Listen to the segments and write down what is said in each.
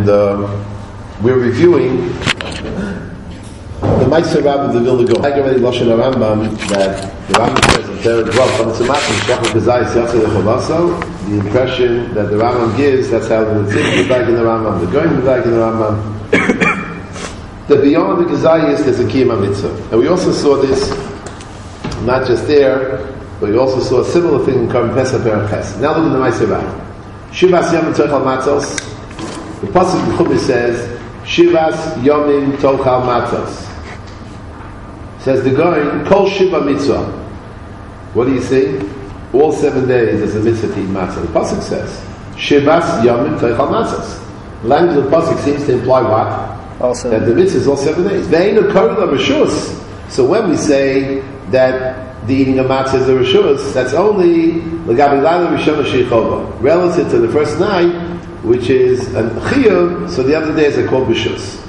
we're reviewing the Meiser Rabbah of the Vilna Gaon. I already Lashon Rambam that the Rambam says in Terek Vav from Tzimachim Shachar Kazayis Yatzei Lechovaso. The impression that the Rambam gives, that's how the Tzimach is like in the Rambam, the Goyim is like in the Rambam. That beyond the Kazayis there's a Kiyam Mitzvah, and we also saw this not just there, but we also saw a similar thing in Korban Pesach Perek Ches. Now look at the Meiser Rabbah. Shivas Yomim Tochal Matzos. The pasuk in Chumash says Shivas Yomim Tochal Matzos. Says the Goyim Kol Shiva Mitzvah. What do you see? All 7 days there's a mitzvah to eat matzah. The pasuk says Shivas Yomim Tochal Matzos. The language of the pasuk seems to imply what? Also that the mitzvah is all 7 days. Ve'einu Korban Rishus. So when we say that the eating of matzah is a rishus, that's only relative to the first night, which is a chiyuv, so the other days are called rishus.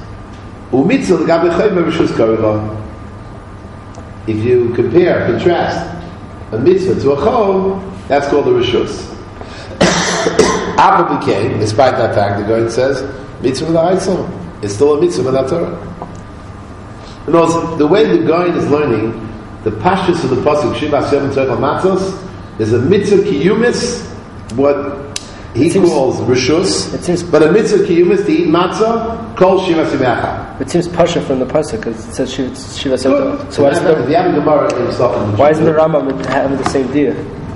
If you contrast a mitzvah to a chol, that's called a rishus. Abba became, despite that fact, the Goyen says, mitzvah l'ha'aitzah. It's still a mitzvah without Torah. And also, the way the Goyen is learning, the pashtus of the pasuk Shivas Yomim Tochal Matzos is a mitzvah kiyumis, what he calls rishus, but a mitzvah kiyumis to eat matzah called Shivas Yomim. It seems pasha from the pasuk because it says Shivas Yomim. So why isn't the Rambam having the same dia?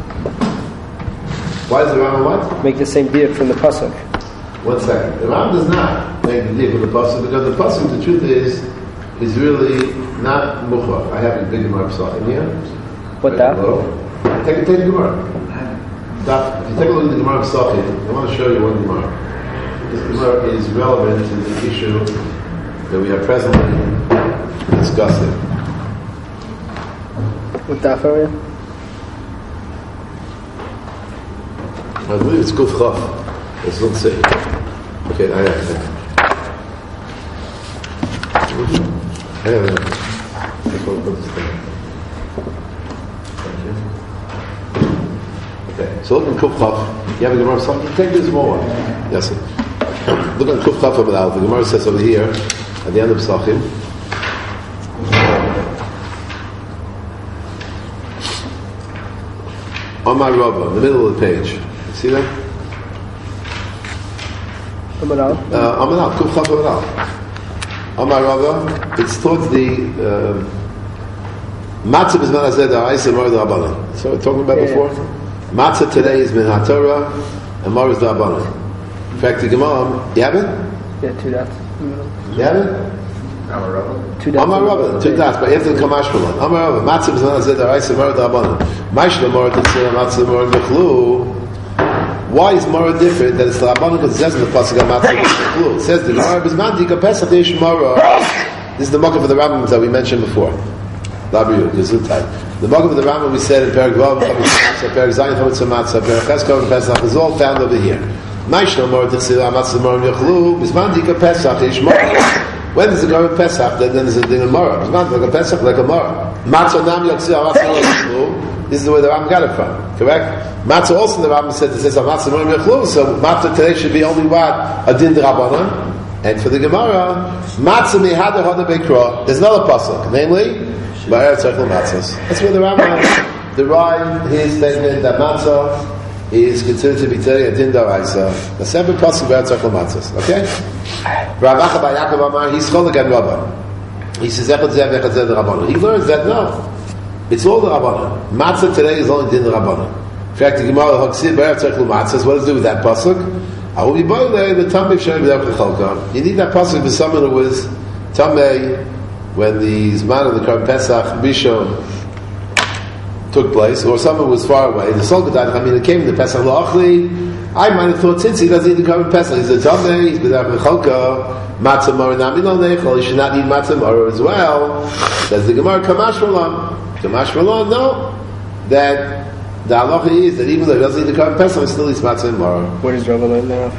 Why is the Rambam what? Make the same dia from the pasuk. 1 second. The Rambam does not make the dia from the pasuk because the pasuk, the truth is really not mukhar. I have a big Gemara in here. What that? Take the Gemara. If you take a look at the Gemara of Sachit, I want to show you one Gemara. This Gemara is relevant to the issue that we are presently discussing. What that for you? I believe it's Kuf Chaf. Let's not say. Okay, I have it. Okay, so look at Kuf Chaf. You have a Gemara of something? Take this more one. Yes, sir. Look at Kuf Chaf over there. The Gemara says over here, at the end of Psachim, Amar Rava, in the middle of the page. See that? Amar Kuf Chaf Amar Amar Rava, it's towards the Matzah is Menazeh Da'aisa Mor Da'abana. So we're talking about before. Matzah today is Min HaTorah and Mor is Da'abana. In fact, the Gemara, you have it? Yeah, 2 dots. You have it? Amar Rava, 2 dots, but you have to come Ashkelon. Amar Rava, Matzah is Menazeh Da'aisa Mor Da'abana. Mashla Mor Da'atzir Matzah Mor Mechlu. Why is Mora different than it's the Rabbanon? Because it says in the pasuk Matzah. It says the Gemara Bizman Dika Pesach Eish Mora. This is the Makkah for the Rambam that we mentioned before. The Makkah for the Rambam we said in Perek Vav, Perek Zayin Chametz Matzah, Perek Ches Korban Pesach is all found over here. Ma'ishna Mora Tzila Matzah Mora Yochlu. Bizman Dika Pesach Eish Mora. When there's a Korban Pesach, then there's a thing in Mora. Bizman like a Pesach like a Mora. Matzah Nam Yotzil Matzah Yochlu. This is the way the Rambam got it from. Correct? Matzah also the Rambam said it says Matzah Mor Mechlu, so Matzah today should be only what? A din d'Rabbanan. And for the Gemara, Matzah Mehada Hada Bekra, there's another pasuk, namely Ba'er Tzarchel Matzahs. That's where the Rambam derived his statement that Matzah is considered to be today a din d'Oraisa. A separate pasuk Ba'er Tzarchel Matzahs. Okay? Rav Acha Bar Yaakov Amar, he's called again Rabban. He says Echad Zeh Echad Zeh d'Rabbanan. He learns that no. It's all the Rabbanan. Matzah today is only din d'Rabbanan. In fact, the Gemara Haksir B'Eretz Tzarchel Matzahs, what does it do with that pasuk? You need that pasuk for someone who was Tamei when the Zman of the Korban Pesach Rishon took place, or someone was far away. The Solgadat, it came in the Pesach La'achli. I might have thought since he doesn't eat the Korban Pesach, he's a Tamei, he's B'Derech L'Chalka, Matzah Mor Nami Lo Nechol, he should not eat Matzah Mor as well. Says the Gemara Kamash Malan. Kamash Malan, no. That the halacha is that even though he doesn't eat the Korban Pesach, he still eats matzah and maror. Where does Rava learn that?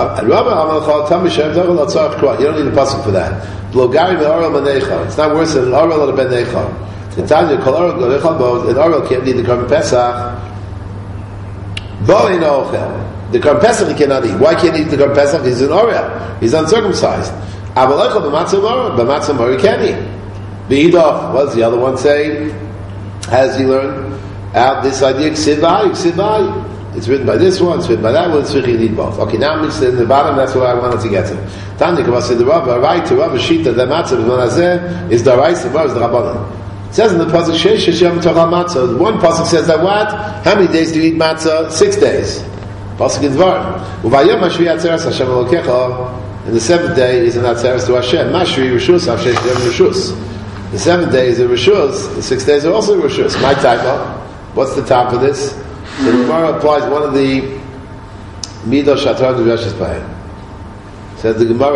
You don't need a pasuk for that. It's not worse than an oral or a ben necha. In Tanya, an oral can't eat the Korban Pesach. the Korban Pesach he cannot eat. Why can't he eat the Korban Pesach? He's an Orah. He's uncircumcised. Avalechel b'matzah mara he can eat. Beidach, what does the other one say? How does he learn out this idea? Ksid v'ai. It's written by this one, it's written by that one, it's written in both. Okay, now I'm in the bottom, that's what I wanted to get to. Tanya Kavah said the Rabbah, right to Rabbah Shita, the matzah is the Raisa, the Rabbanan. It says in the Pasuk, Sheish Hashem Tochal Matzah. One Pasuk says that what? How many days do you eat matzah? 6 days. Pasuk in Dvar. Uvayom Mashvi Atzeres Hashem Elokecha. And the 7th day is an Atzeres to Hashem. Mashvi Rishus, Hashem Rishus. The 7th day is a Rishus, the 6 days are also Rishus. My type of. What's the top of this? The Gemara applies one of the Midah Shatar to Reshus Payim. Says the Gemara,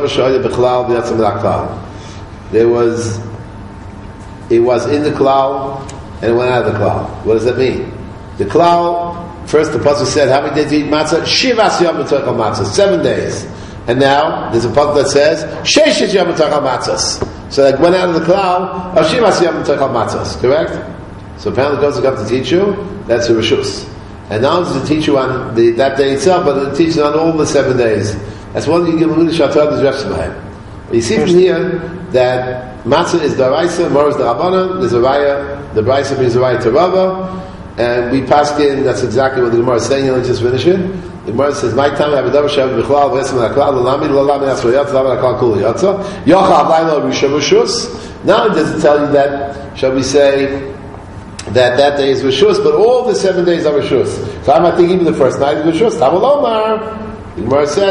it was in the klal and it went out of the klal. What does that mean? The klal, first the pasuk said, how many days do you eat matzah? Shivas yom v'tochal matzah, 7 days. And now there's a pasuk that says, Sheshes yom v'tochal matzah. So that went out of the klal of Shivas yom v'tochal matzah. Correct? So apparently it comes to teach you, that's a rishus. And not only to teach you on that day itself, but to teach you on all the 7 days. That's one you give a little shatar to Reshus Payim. You see from here that matzah is the Raisa, Mor is the Rabbanan, there's a Raya, the Raisa means a Raya to Rava, and we passed in, that's exactly what the Gemara is saying, let's just finish it. The Gemara says, my time, have a davar shem b'chlal, v'esem ha'klal, l'lamid, l'lamid, asroyat, l'lamid, ha'klal, kul yatsa, yocha, avlayla, rishon, rishus. Now it doesn't tell you that, shall we say, that day is Rishus, but all the 7 days are Rishus. So I'm not thinking even the first night is Rishus. Tamalomar. The Gemara says,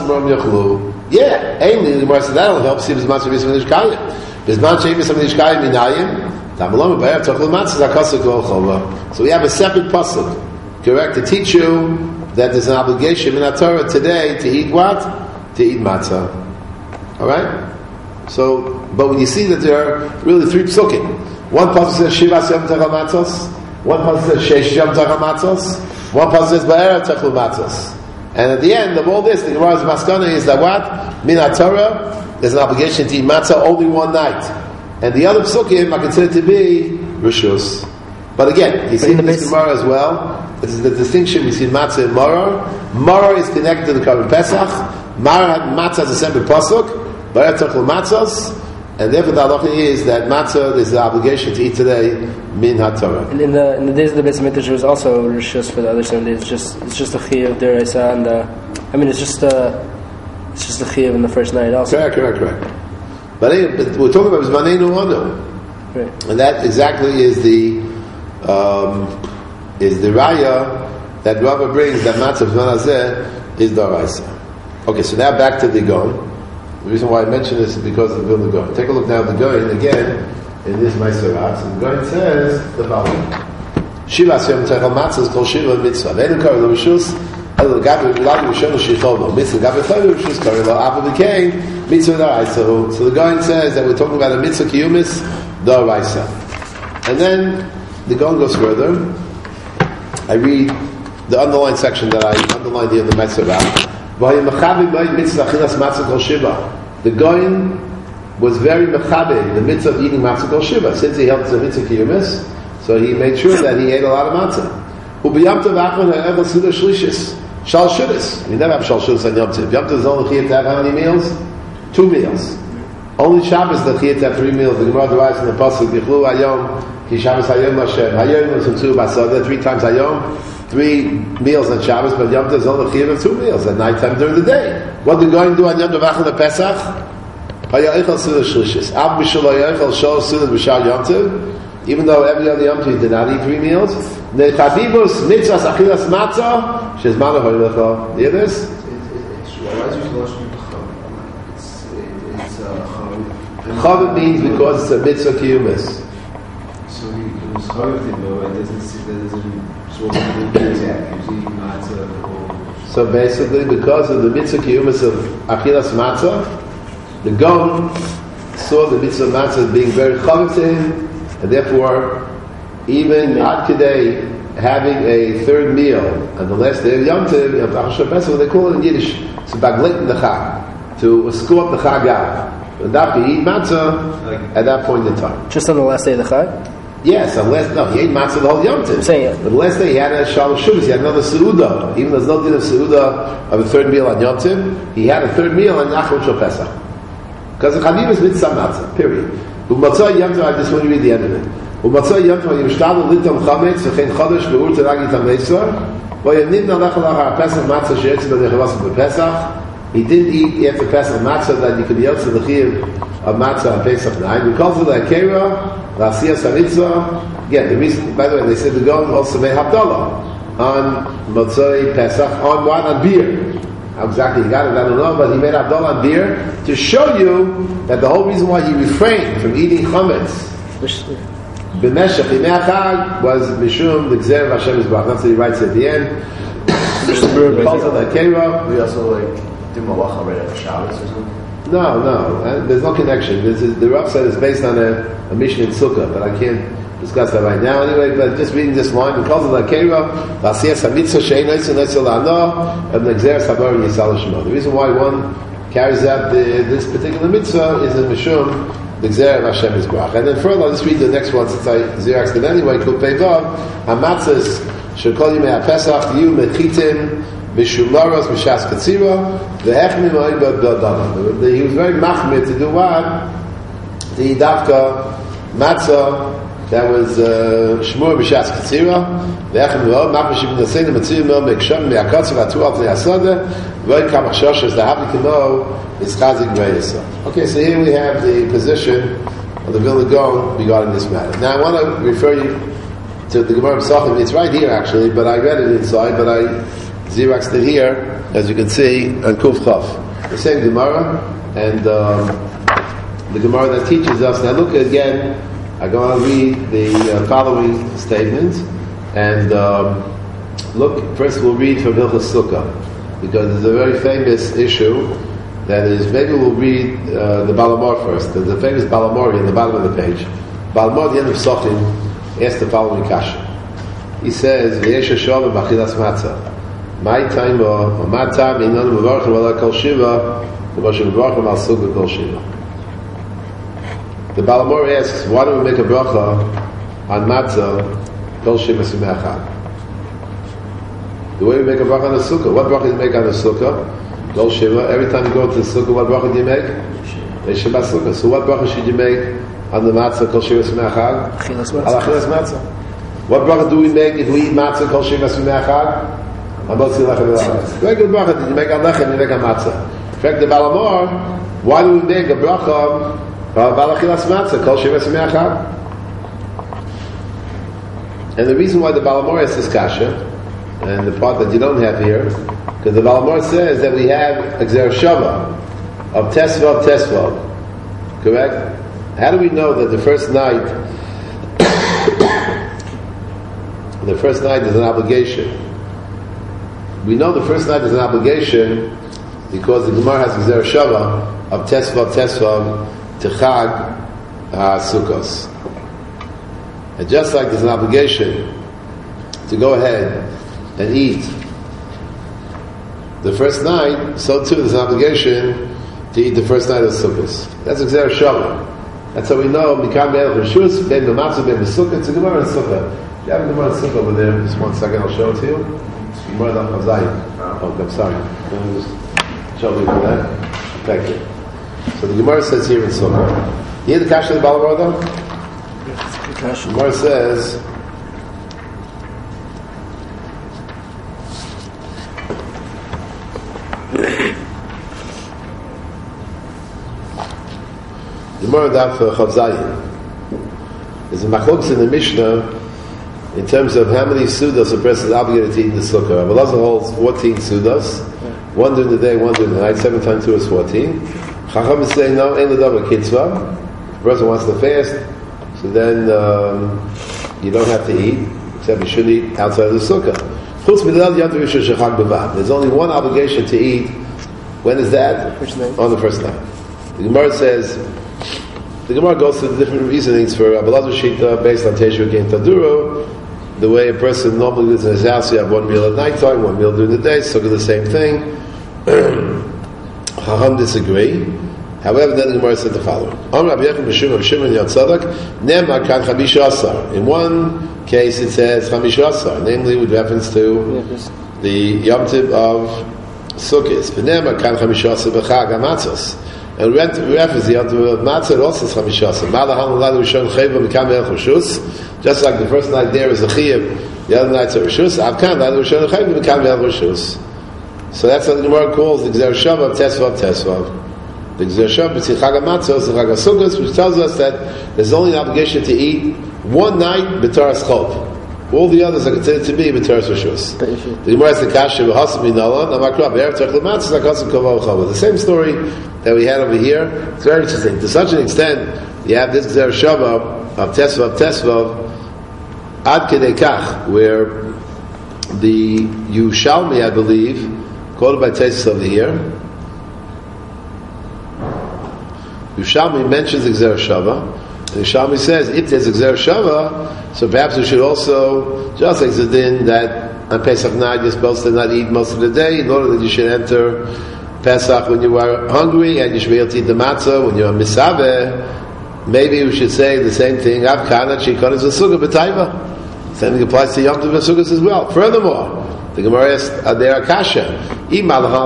yeah, ainly the Gemara says, that'll help see Bizman Shevis from the Ishkayim. Bizman Shevis from the Ishkayim Minayim. Tamalomar, Bayav, Tochel Matzah, Zakasuk, Chova. So we have a separate pasuk, correct, to teach you that there's an obligation in our Torah today to eat what? To eat matzah. Alright? So, but when you see that there are really 3 psukim, one pasuk says Shivas Yom Techal Matzos. One pasuk says Sheish Yom Techal Matzos. One pasuk says Ba'erev Techal Matzos. And at the end of all this, the Gemara's maskana is that what? Min HaTorah, there's an obligation to eat matzah only one night. And the other psukim are considered to be Rishus. But again, you see in this Gemara as well, this is the distinction between matzah and maror. Maror is connected to the Korban Pesach. Matzah is a separate pasuk. Ba'erev Techal Matzos. And therefore the halacha is that matzah is the obligation to eat today min haTorah. And in the days of the Beis Hamikdash, there was also rishus for the other 7 days. It's just a chiyuv deraisa, and it's just a chiyuv in the first night also. Correct. But we're talking about Zmanenu Anu, right? And that exactly is the raya that Rava brings that matzah Zman Hazeh is deraisa. Okay, so now back to the Gon. The reason why I mention this is because of the Vilna Gaon. Take a look now at the Gaon again in this Meiserat. And the Gaon says the following: Shivas Yom Techal Matzah is called Shiva Mitzvah. Ve'enu Kari Lo Rishus Elo Gabi V'Lagi Rishonu Shichovo Mitzvah Gabi Chayru Rishus Kari Lo Abba B'Kein Mitzvah D'Oraisa. So the Gaon says that we're talking about a Mitzvah Kiyumis D'Oraisa. And then the Gaon goes further. I read the underlined section that I underlined here in the Meiserat. The Goyin was very mechabe the mitzvah of eating matzah kol shiva. Since he helped the mitzvah kiyumis, so he made sure that he ate a lot of matzah. We never have shal shudis on Yom Tov. Yom Tov is only chiyuv to have how many meals? 2 meals. Only Shabbos that chiyuv to have 3 meals. The Gemara derives from the pasuk Yichlu Hayom Ki Shabbos Hayom Hashem Hayom was from 2 Basada 3 times Hayom. 3 meals on Shabbos, but Yom Tov is only chiyuv of 2 meals at night time during the day. What did going to do on Yom Tov Achal Pesach? Hayaychal Sudah Shlishis. Ab Bishul Hayaychal Shol Sudah B'Shal Yom Tov. Even though every other Yom Tov he did not eat 3 meals. The Chavibus Mitzvahs Achilas Matzah Shezman Hayaychal. You hear this? Chavib means because it's a mitzvah kiyumis. So he was Chavib, though it doesn't see that So basically, because of the mitzvah kiyumis of achilas matzah, the Gaon saw the mitzvah matzah as being very chaviv to him, and therefore, even ad kedei having a 3rd meal on the last day of Yom Tov, what they call it in Yiddish, it's baglit the chag, to escort the chag out. And that be eat matzah at that point in time. Just on the last day of the chag? Yes, unless he ate matzah the whole Yom Tov. I'm saying it. But the last day he had a Shalom Shuvas, he had another Seudah. Even though there's no din of Seudah of a third meal on Yom Tov, he had a third meal on Nachman Shal Pesach. Because the Chaviv is mitzvah matzah, period. U'matzah Yom Tov, I just want to read the end of it. U'matzah Yom Tov, Yimshtadu Litam Chametz, V'chein Chodesh, V'ur Teragi Tamesor, V'yanid Nalech Alach HaPesach Matzah She'etz B'nechavas B'Pesach. He didn't eat after Pesach matzah that you could be able to the chiyuv of matzah on Pesach night. Because of the akera, the asiyas haritzah. Again, the reason, by the way, they said the Gaon also made Havdalah on Motzei Pesach on what? On beer. How exactly he got it, I don't know, but he made Havdalah on beer to show you that the whole reason why he refrained from eating chametz b'meshach yimei hachag was mishum the gzer of Hashem Yisbarach. That's what he writes at the end. Because of the akera. We also do malacha right after Shabbos or something? No, there's no connection. The Rav said it's based on a Mishnah in Sukkah, but I can't discuss that right now anyway. But just reading this line, because of the Akera, L'asiyas HaMitzvah she'ein oitzin oitzin la'ano, and the Gzeres Habar Yisal Shemo. The reason why one carries out this particular mitzvah is in Mishum, the Gzer of Hashem Yisbarach. And then further, I'll just read the next one since I xeraxed it anyway. Kul Peivav, HaMatzahs shekol yimei HaPesach yu mechitim Mishumaros Mishas Katsira, the Echmi Moed B'Adama. He was very machmir to do what? The Dafka Matzah that was Shmur Mishas Katsira, the Echmi Moed, Machmashim Nasein, Matzir Moed Meksham, Me'akotzer, Atu Al Teyasada, Void Kamach Shoshas, the Habi Kimo, is Chazik Be'yasa. Okay, so here we have the position of the Vilna Gaon regarding this matter. Now I want to refer you to the Gemara Pesachim. It's right here actually, but I read it inside, but I Xeroxed it here, as you can see, on Kuf Chaf. The same Gemara, and the Gemara that teaches us. Now look again, I'm going to read the following statement, and look, first we'll read from Hilchos Sukkah, because there's a very famous issue, that is, maybe we'll read the Balamor first. There's a famous Balamori in the bottom of the page. Balamor at the end of Sochin asked the following kasha. He says, V'yesh Hashem b'achilas matzah. My time or my time in on Mubarak Wala Kol Shiva, the Moshe Mubarak Mal Sukkah Kol Shiva. The Balamor asks, why do we make a bracha on matzah Kol Shiva Simachad? The way we make a bracha on the sukkah. What bracha do you make on the sukkah? Kol Shiva. Every time you go to the sukkah, what bracha do you make? Shabbat sukkah. So what bracha should you make on the matzah Kol Shiva Simachad? Al Achilas matzah. What bracha do we make if we eat matzah Kol Shiva Simachad? Regular bracha, did you make a lechem, you make a matzah. In fact, the Balamor, why do we make a bracha balachilas matzah, kol sheva semeachad? And the reason why the Balamor is this kasha, and the part that you don't have here, because the Balamor says that we have a gzer shava of tesvav, correct? How do we know that the first night is an obligation? We know the first night is an obligation because the Gemara has Gzer Shava of Tesvav to Chag Sukkos. And just like there's an obligation to go ahead and eat the first night, so too there's an obligation to eat the first night of Sukkos. That's Gzer Shava. That's how we know Mikam Be'el Rishus, Ben B'Matzah, Ben B'Sukkah. It's a Gemara in Sukkah. You have a Gemara in Sukkah over there. Just 1 second, I'll show it to you. More than oh, I'm sorry. Let me just show you that. Thank you. So the Gemara says here in Sukkah. You hear the kasha of the Balamor though? The Gemara says, the Gemara daf Chav Zayin. There's a machlokes in the Mishnah in terms of how many sudas a person is obligated to eat in the sukkah. Rabbi Elazar holds 14 sudas, one during the day, one during the night. 7 times 2 is 14. Chacham is saying no, ein l'davar kitzvah. The person wants to fast, so then you don't have to eat, except you should eat outside of the sukkah. There's only one obligation to eat. When is that? On the first night. The Gemara says, the Gemara goes through the different reasonings for Rabbi Elazar Shita based on Teshuva Gein Taduro. The way a person normally lives in his house, you have one meal at night time, one meal during the day, so do the same thing. Chacham disagree. However, then the Gemara said the following: in one case, it says Chamishasar, namely with reference to the Yom Tov of Sukkot. V'nema kan Chamishasar b'Chag HaMatzos. And reference the Yom Tov of Matzah also is Chamishasar. Malahan Ladu Rishon Chayva Mikam El Choshus. Just like the first night there is a Chiyuv, the other night's a Rishus. Avkan Ladu Rishon Chayva Mikam El Choshus. So that's what the Gemara calls the Gzer Shav of Tesvav. The Gzer Shav between Chag HaMatzos and Chag HaSukkos, which tells us that there's only an obligation to eat one night b'Taras Chol. All the others are considered to be b'Taras Rishus. The Gemara has the Kasha v'Hasam Minalan Amakra b'Erev Tzarech L'Matzos L'Hasam Kova V'Chava. The same story that we had over here. It's very interesting. To such an extent, you have this Gzer Shav of Tesvav Ad Kedei Kach, where the Yushalmi, I believe, quoted by Tesis over here, Yushalmi mentions the Gzer Shava, and Yushalmi says, if there's a Gzer Shava, so perhaps we should also, just like Zadin, that on Pesach night you're supposed to not eat most of the day, in order that you should enter Pesach when you are hungry, and you should be able to eat the matzah when you are misaveh. Maybe we should say the same thing, Avkana Chikonis V'Sukkah B'Taiva. Same thing applies to Yom Tov V'Sukkos as well. Furthermore, the Gemara asks, there are kasha. Maybe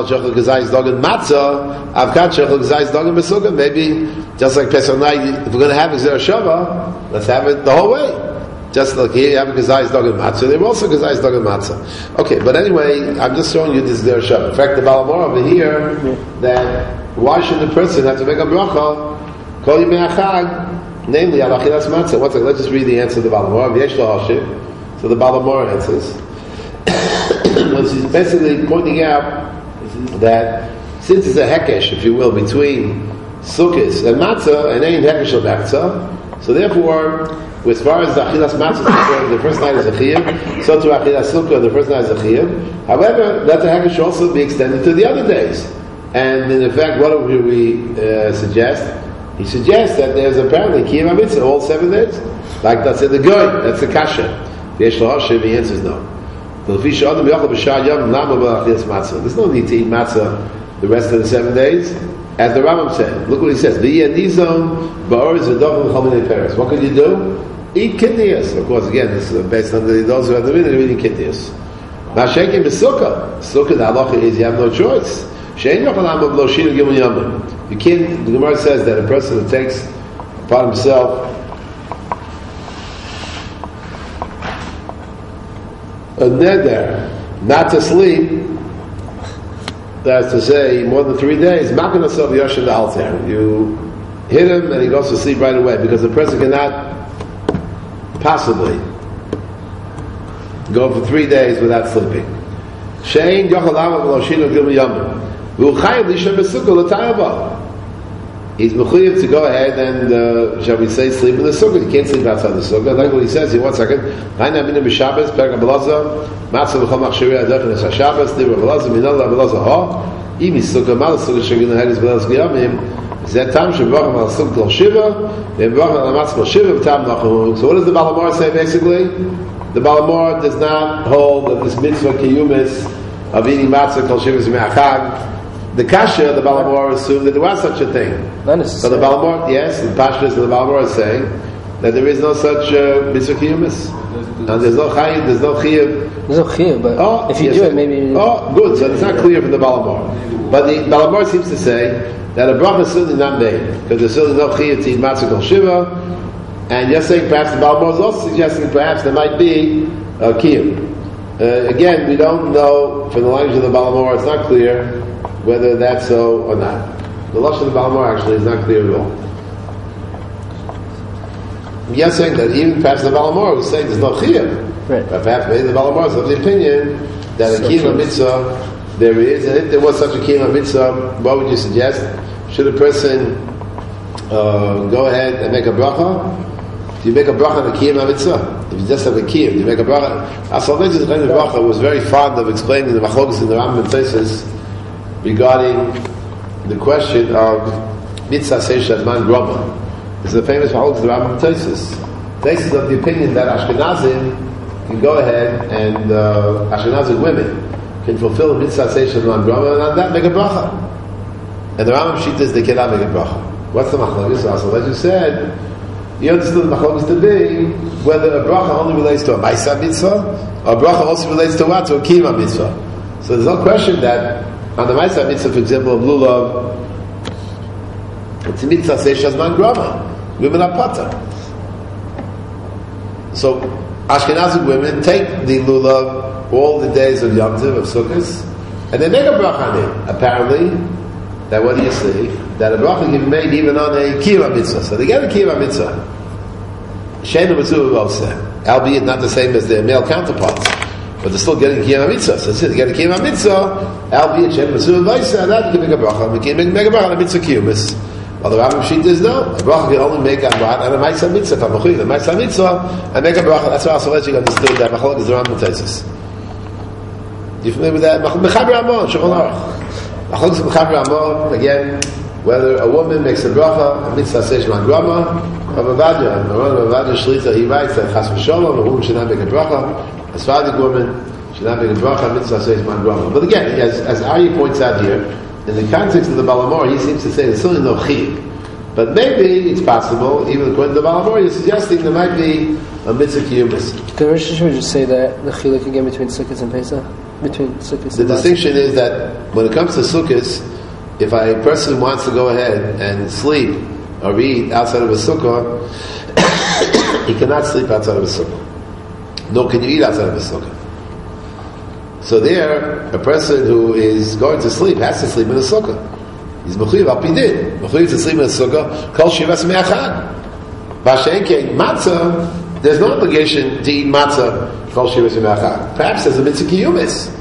just like Pesach night, if we're going to have Gzer Shava, let's have it the whole way. Just like here, you have a Gazay's dog and matzah. They were also Gazay's dog and matzah. Okay, but anyway, I'm just showing you this Gzer Shava. In fact, the Balamor over here, that why should the person have to make a bracha? Kol Yimei HaChag, namely, al achilas matzah. One second, let's just read the answer to the Balamor. V'yesh lo hashim. So the Balamor answers. She's basically pointing out that since it's a hekesh, if you will, between sukkahs and matzah, and ain't hekesh of matzah, so therefore, as far as the achilas matzah is concerned, the first night is a chiyuv, so to achilas sukkah, the first night is a chiyuv. However, that the hekesh should also be extended to the other days. And in effect, what do we suggest? He suggests that there's apparently kiyum mitzvah all 7 days. Like that's in the Goy, that's the kasha. The Yesh Lahashiv, he answers no. There's no need to eat matzah the rest of the 7 days. As the Rambam said, look what he says. What can you do? Eat kidneys. Of course, again, this is based on those who have the minute of eating kidneys. Mashekim b'sukkah. Sukkah, the halacha is you have no choice. You can't, the Gemara says that a person who takes upon himself a neder not to sleep, that's to say more than 3 days, makanasov yoshin the altar. You hit him and he goes to sleep right away, because the person cannot possibly go for 3 days without sleeping. Shein yochalav v'loshinu gil yamin. V'uchayiv lishem b'sukkah l'tayava. He's mechuyev to go ahead and, shall we say, sleep in the sukkah. He can't sleep outside the sukkah. Like what he says here, 1 second. Haina minim b'Shabbos, perek ha'belaza, matzah v'chol machshirei adach nes ha'Shabbos, liber ha'belaza, minol ha'belaza ha, imi sukkah, mal sukkah shegin ha'edis b'lelas g'yamim, zeh tam sheb'vacham al sukkah kol shiva, v'v'vacham al matzah kol shiva, v'tam nachum. So what does the Balamor say, basically? The Balamor does not hold that this mitzvah kiyumis of eating matzah kol shiva is me'achag. The kasha, the Balamor assumed that there was such a thing. So the Balamor, yes, the Pashtus of the Balamor is saying that there is no such mitzvah kiyumis. And there's no chayim, there's no chiyuv. There's no chiyuv, but if you do it, maybe... Oh, good, so it's not clear from the Balamor. But the Balamor seems to say that a bracha is certainly not made, because there's certainly no chiyuv to eat matzah kol shiva, and you're saying perhaps the Balamor is also suggesting perhaps there might be a kiyuv. Again, we don't know from the language of the Balamor, it's not clear whether that's so or not. The lashon of the Balamor actually is not clear at all. We are saying that even perhaps the Balamor was saying there's no chiyuv. Right. But perhaps maybe the Balamor is of the opinion that a kiyum mitzvah there is, and if there was such a kiyum mitzvah, what would you suggest? Should a person go ahead and make a bracha? Do you make a bracha on a kiyum mitzvah? If you just have a kiyum, do you make a bracha? Asalvechus Bracha was very fond of explaining the machlokas in the Rambam and Tesis regarding the question of mitzvah seishat man groma. This is a famous machlokas in the Rambam and Tesis. Tesis of the opinion that Ashkenazim can go ahead and Ashkenazi women can fulfill mitzvah seishat man groma, and on that make a bracha. and the Rambam Shita is they cannot make a bracha. What's the machlokes? Also, as you said, you understood the machlokes to be whether a bracha only relates to a Maisa mitzvah, or a bracha also relates to what? To a Kiyuma mitzvah. So there's no question that on the Maisa mitzvah, for example, of Lulav, it's a mitzvah say Shazman Grama. Women are pata. So Ashkenazi women take the Lulav all the days of Yom Tov, of Sukkot, and they make a bracha on it. Apparently, that what do you see? That a bracha can be made even on a Kiyuma mitzvah. So they get a Kiyuma mitzvah. Sheinu mitzvah also, albeit not the same as their male counterparts, but they're still getting Kiyuma mitzvah. So they get a Kiyuma mitzvah, albeit Sheinu mitzvah also, and that you can make a bracha. We can make a bracha on a mitzvah Kiyumis. Well, the Rambam Shita is no. A bracha can only make a bracha on a Maisa mitzvah. If I'm a Maisa mitzvah, I make a bracha. That's why also let you understood that machlokes is the Rambam Teisus. You familiar with that? Mechaber Amon, Shulchan Aruch. Machlokes is Mechaber Amon, again, whether a woman makes a bracha, a mitzvah says Shema Grama, Rav Avadia, Rav Avadia Shlita, he writes that Chas v'Sholom, a woman should not make a bracha, a Sephardic woman should not make a bracha, a mitzvah says Shema Grama. But again, as Ari points out here, in the context of the Balamor, he seems to say there's certainly no chiyuv. But maybe it's possible, even according to the Balamor, you're suggesting there might be a mitzvah kiyumis. Can Rosh Hashanah just say that the chiluk again between Sukkot and Pesach? Between Sukkot The distinction is that when it comes to Sukkot, if a person wants to go ahead and sleep or eat outside of a sukkah, he cannot sleep outside of a sukkah. Nor can you eat outside of a sukkah. So there, a person who is going to sleep has to sleep in a sukkah. He's mechuyev al pi din. Mechuyev to sleep in a sukkah. Kol shivas me'achad. V'ashenkein matzah. There's no obligation to eat matzah. Kol shivas me'achad. Perhaps there's a mitzvah kiyumis,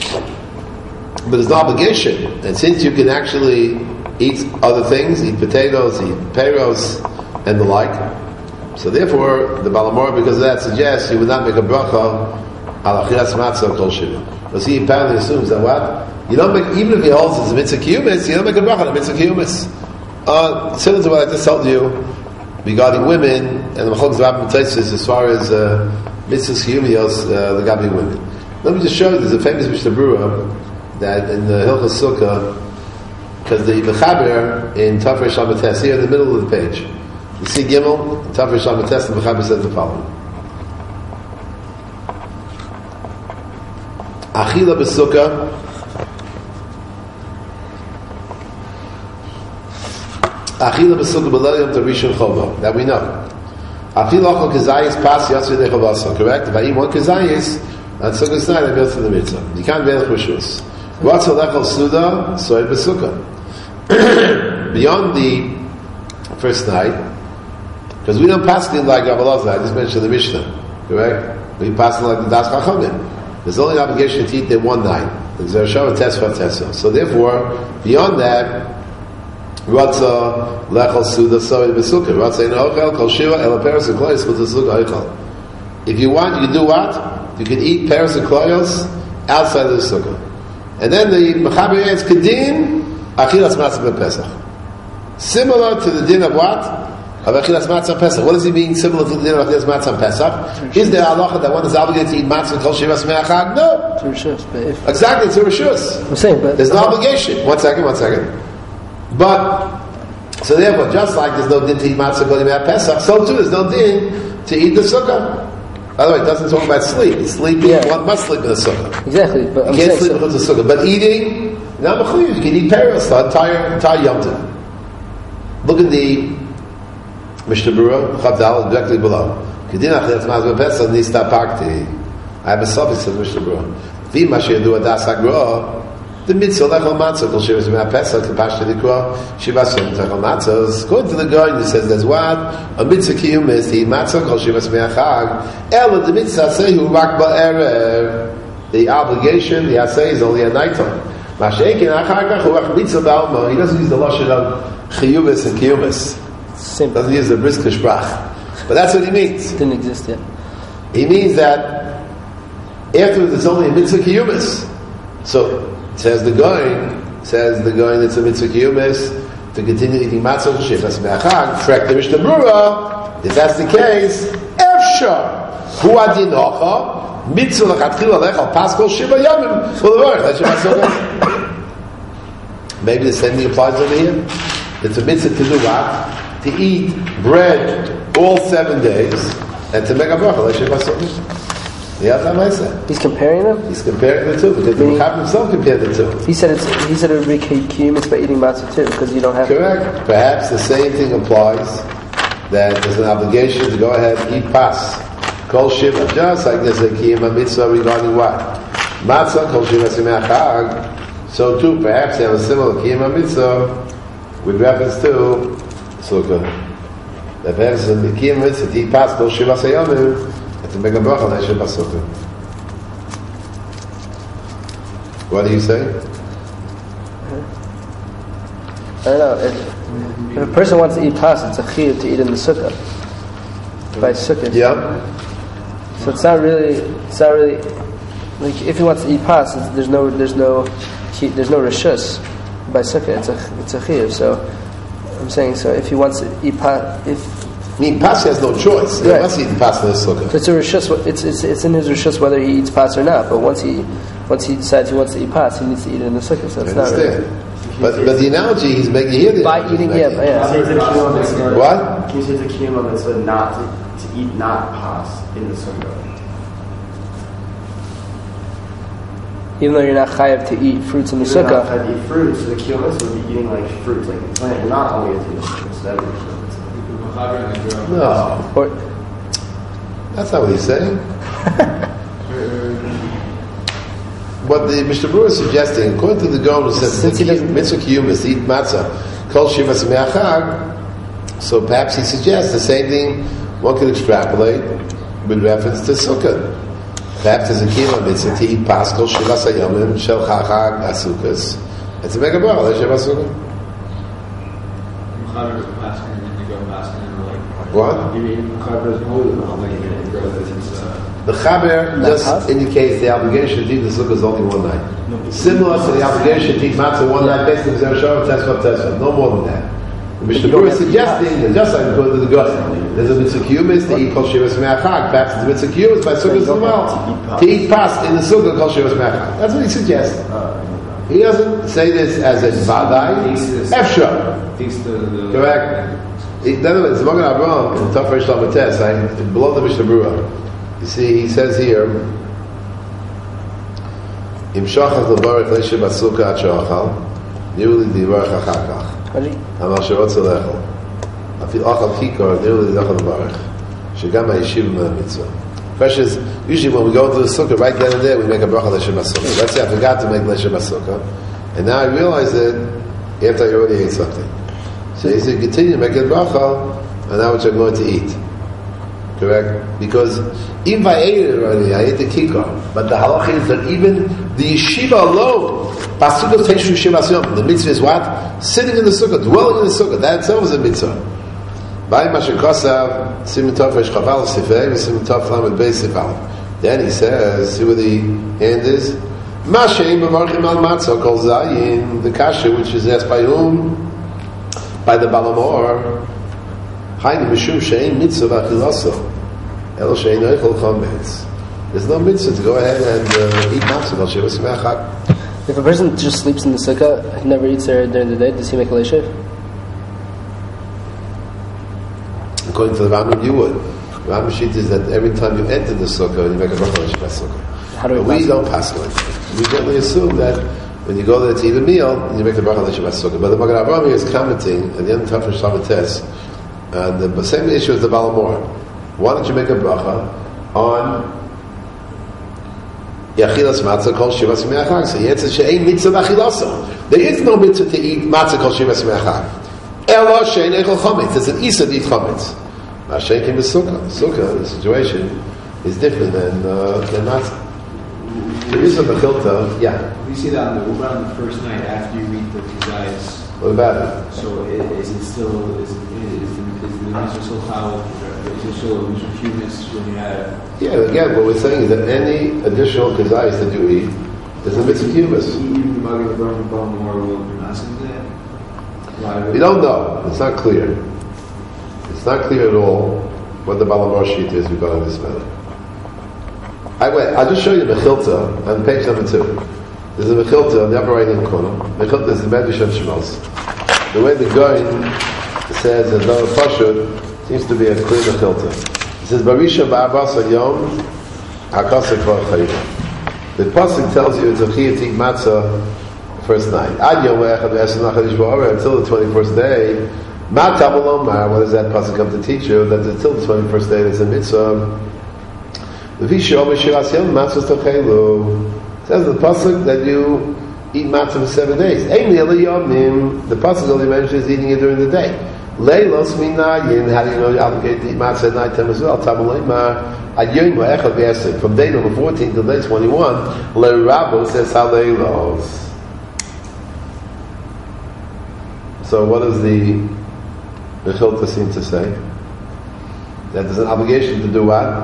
but there's no obligation. And since you can actually eat other things, eat potatoes, eat peiros, and the like, so therefore the Balamor, because of that, suggests you would not make a bracha al achilas matzah kol shiva. Because he apparently assumes that what? You don't make, even if he holds it's a mitzvah kiyumis, you don't make a bracha on a mitzvah kiyumis. Similar to what I just told you regarding women, and the machlokes of Rabbim Teisus as far as mitzvah kiyumios, the gabi women. Let me just show you, there's a famous Mishnah Berurah that in the Hilchos Sukkah, because the Mechaber in Tafresh Shamates, here in the middle of the page, you see Gimel, Tafresh Shamates, the Mechaber says the following. Achila b'sukkah b'leil yom tov rishon chova. That we know. Achila achol kezayis pas yatzir dechavasa. Correct? If I eat one kezayis on sukkah's night, I go through the mitzvah. You can't velech b'shus. What's a lechol suda? Soy b'sukkah. Beyond the first night, because we don't pass it like Rabbi Elazar. I just mentioned the Mishnah. Correct? We pass it like the Das Chachamim. There's only an obligation to eat there one night. So therefore, beyond that, Ratza lechol suda soid b'sukkah. Ratza in ochel kol shiva el peres and kloyos with the sukkah ochel. If you want, you can do what? You can eat peres and kloyos outside of the sukkah. And then the Mechaber adds kedin achilas matzah b'Pesach. Similar to the din of what? Of achilas matzah Pesach. What does he mean? Similar to the din of achilas matzah Pesach? Is there halacha that one is obligated to eat matzah kol shivas me'achad? No. To Rishus, but if Exactly, it's a rishus. I'm saying, but There's no obligation. One second. But so therefore, just like there's no din to eat matzah kol yimei Pesach, so too there's no din to eat the sukkah. By the way, it doesn't talk about sleep. Sleeping, one must sleep in the sukkah. Exactly, but I'm You can't saying sleep in the sukkah. But eating, not mechuyev. You can eat peros the entire Yom Tov. Look at the Mishnah Berurah, Chavdal, directly below. Kedin achilas matzah b'Pesach nista pakti. I have a suffix of Mishnah Berurah. V'im asher yadu adas hagra. The mitzvah lechol matzah kol shivas me'apesach the pashta dikra shivas yom techol matzahs. According to the guy, he says there's what a mitzvah kiyum is to eat matzah kol shivas me'achag. Ela the mitzvah asehu rak ba'erev. The obligation, the aseh is only at night time. Masheikin achar kach hu rak mitzvah ba'alma. He doesn't use the lashon of chiyuvis and kiyumis. same. Doesn't use the brisker sprach. But that's what he means. Didn't exist yet. He means that afterwards it's only a mitzvah kiyumis. So says the going it's a mitzvah kiyumis to continue eating matzah shivas me'achag. Correct the Mishnah Berurah. If that's the case, efshar hu adinocha mitzvah lachatchila lechal paschal shiva yomim. Well, the word that's your maybe the same thing applies over here. It's a mitzvah to do what? To eat bread all 7 days and to make a bracha. He's comparing them? He's comparing the two because the Mechaber himself compared the two. He said it would be kiyumis by eating matzah too because you don't have Correct. Perhaps the same thing applies that there's an obligation to go ahead and eat pas. Kol shiva. Just like there's a kiyum mitzvah regarding what? Matzah, kol shiva simei chag. So too, perhaps they have a similar kiyum mitzvah with reference to sukkah. That perhaps the kiyum mitzvah to eat pas, kol shiva sayomim, and to make a bracha on Esher Basukkah. What do you say? I don't know. If a person wants to eat pas, it's a chiyuv to eat in the sukkah. By sukkah. Yeah. So it's not really like if he wants to eat pas, there's no reshus by sukkah. It's a chiyuv. So I'm saying if he wants to eat pas, pas has no choice. He must eat pas in the sukkah. So it's a reshus. It's in his reshus whether he eats pas or not. But once he decides he wants to eat pas, he needs to eat it in the sukkah. So it's not really. But the analogy he's making here by eating, What? Can you say it's a kiyum mitzvah not to eat not pas in the sukkah? Even though you're not chayav to eat fruits in the You're not sukkah. chayav to eat fruits, so the kiyum mitzvah would be eating like fruits, like the plant. You're not only eating the sukkah, so that would be kiyum mitzvah. No. Or, that's not what he's saying. What the Mishnah Berurah is suggesting, according to the Gaon, who says mitzvah kiyum is to eat matzah, kol shiva simei chag. So perhaps he suggests the same thing one could extrapolate with reference to sukkah. Perhaps there's a kiyum mitzvah to eat pas kol shiva sayomim shel chag asukas, and to make a bracha l'Esher Basukkah. What? The Chaber just indicates the obligation to eat the sukkah is only one night. Similar to the obligation to eat matzah one night based on Zerah Shavah, Tesvav, no more than that. The Mishnah Berurah is suggesting that just like according to the Gospel, there's a mitzvah kiyumis to eat kol shiva simei chag. Perhaps the mitzvah kiyumis by sukkah as well to eat pas in the sukkah kol shiva simei chag. That's what he suggests. He doesn't say this as a vadai. Efshar. Correct. In other words, Magen Avraham in Tov Reish Lamed Tes, below the Mishnah Berurah, you see, he says here, Im shachach levarech l'Esher Basukkah ad she'achal, niru li divarech achar kach. Amar she'rotze lechel. Afil achal kikor, niru li dachal levarech. Shegam ha'yeshiv me'amitzvah. Question is, usually when we go into the sukkah, right then and there, we make a bracha l'Esher Basukkah. Let's say I forgot to make l'Esher Basukkah, and now I realize it after I already ate something. So he said, continue to make a bracha, and now which I'm going to eat. Correct? Because even if I ate it already, I ate the kikar. But the halacha is that even the yeshiva alone, Basukkah Teshu Shiva Siyom, the mitzvah is what? Sitting in the sukkah, dwelling in the sukkah. That itself is a mitzvah. Then he says, see where the hand is? The kasha, which is asked by whom? By the Balamor. There's no mitzvah to go ahead and eat matzah. If a person just sleeps in the sukkah, he never eats there during the day, does he make a leishiv? According to the Rambam, you would. The Rambam sheet is that every time you enter the sukkah, you make a bracha on sukkah. How do we? But we don't pass like that. We generally assume that when you go there to eat a meal, you make the bracha on sukkah. But the Magen Avraham here is commenting at the end of Tov Reish Lamed Tes, and the same issue as the Balamor. Why don't you make a bracha on Yachilas matzah kol shiva simei chag? So he answers, she'ein mitzvah achilasa. There is no mitzvah to eat matzah kol shiva simei chag. Ela she'ein echol chometz. There's an isa to eat chometz. Mashen came to sukkah. Sukkah, the situation is different than matzah. There is a mechilta, yeah. We see that on the first night after you eat the kizayis. What about it? So is it still is the mitzvah still chal? Is it still a mitzvah humus when you have? Yeah, again, what we're saying is that any additional kazayis that you eat is a mitzvah humus. Even the Magen Avraham more will not say that. We don't know. It's not clear. It's not clear at all what the Balamor sheet is regarding this matter. I'll just show you the Mechilta on page number 2. There's a Mechilta on the upper right hand corner. Mechilta is the Medrash of Shemos. The way the Goin says that no Pashut seems to be a clear Mechilta. It says, Barisha Ba'arbas Yom HaKasek V'Chayim. The Pasuk tells you it's a Chiyah to eat matzah the first night. Ad Yom Echad V'Esem Nachadish Ba'Oreh, until the 21st day. Ma Tabel Omar, what does that Pasuk come to teach you? That until the 21st day there's a mitzvah. V'Visha Omer Shiras Yom Matzah Tochelu. It says in the Pasuk that you eat matzah for 7 days. Ein Yela Yomim, the Pasuk only mentions eating it during the day. Leilos Minayin, how do you know you're obligated to eat matzah at night time as well? Tabel Omar. From day number 14 to day 21, Le Rabo says Haleilos. So what does the Mechilta seem to say? That there's an obligation to do what?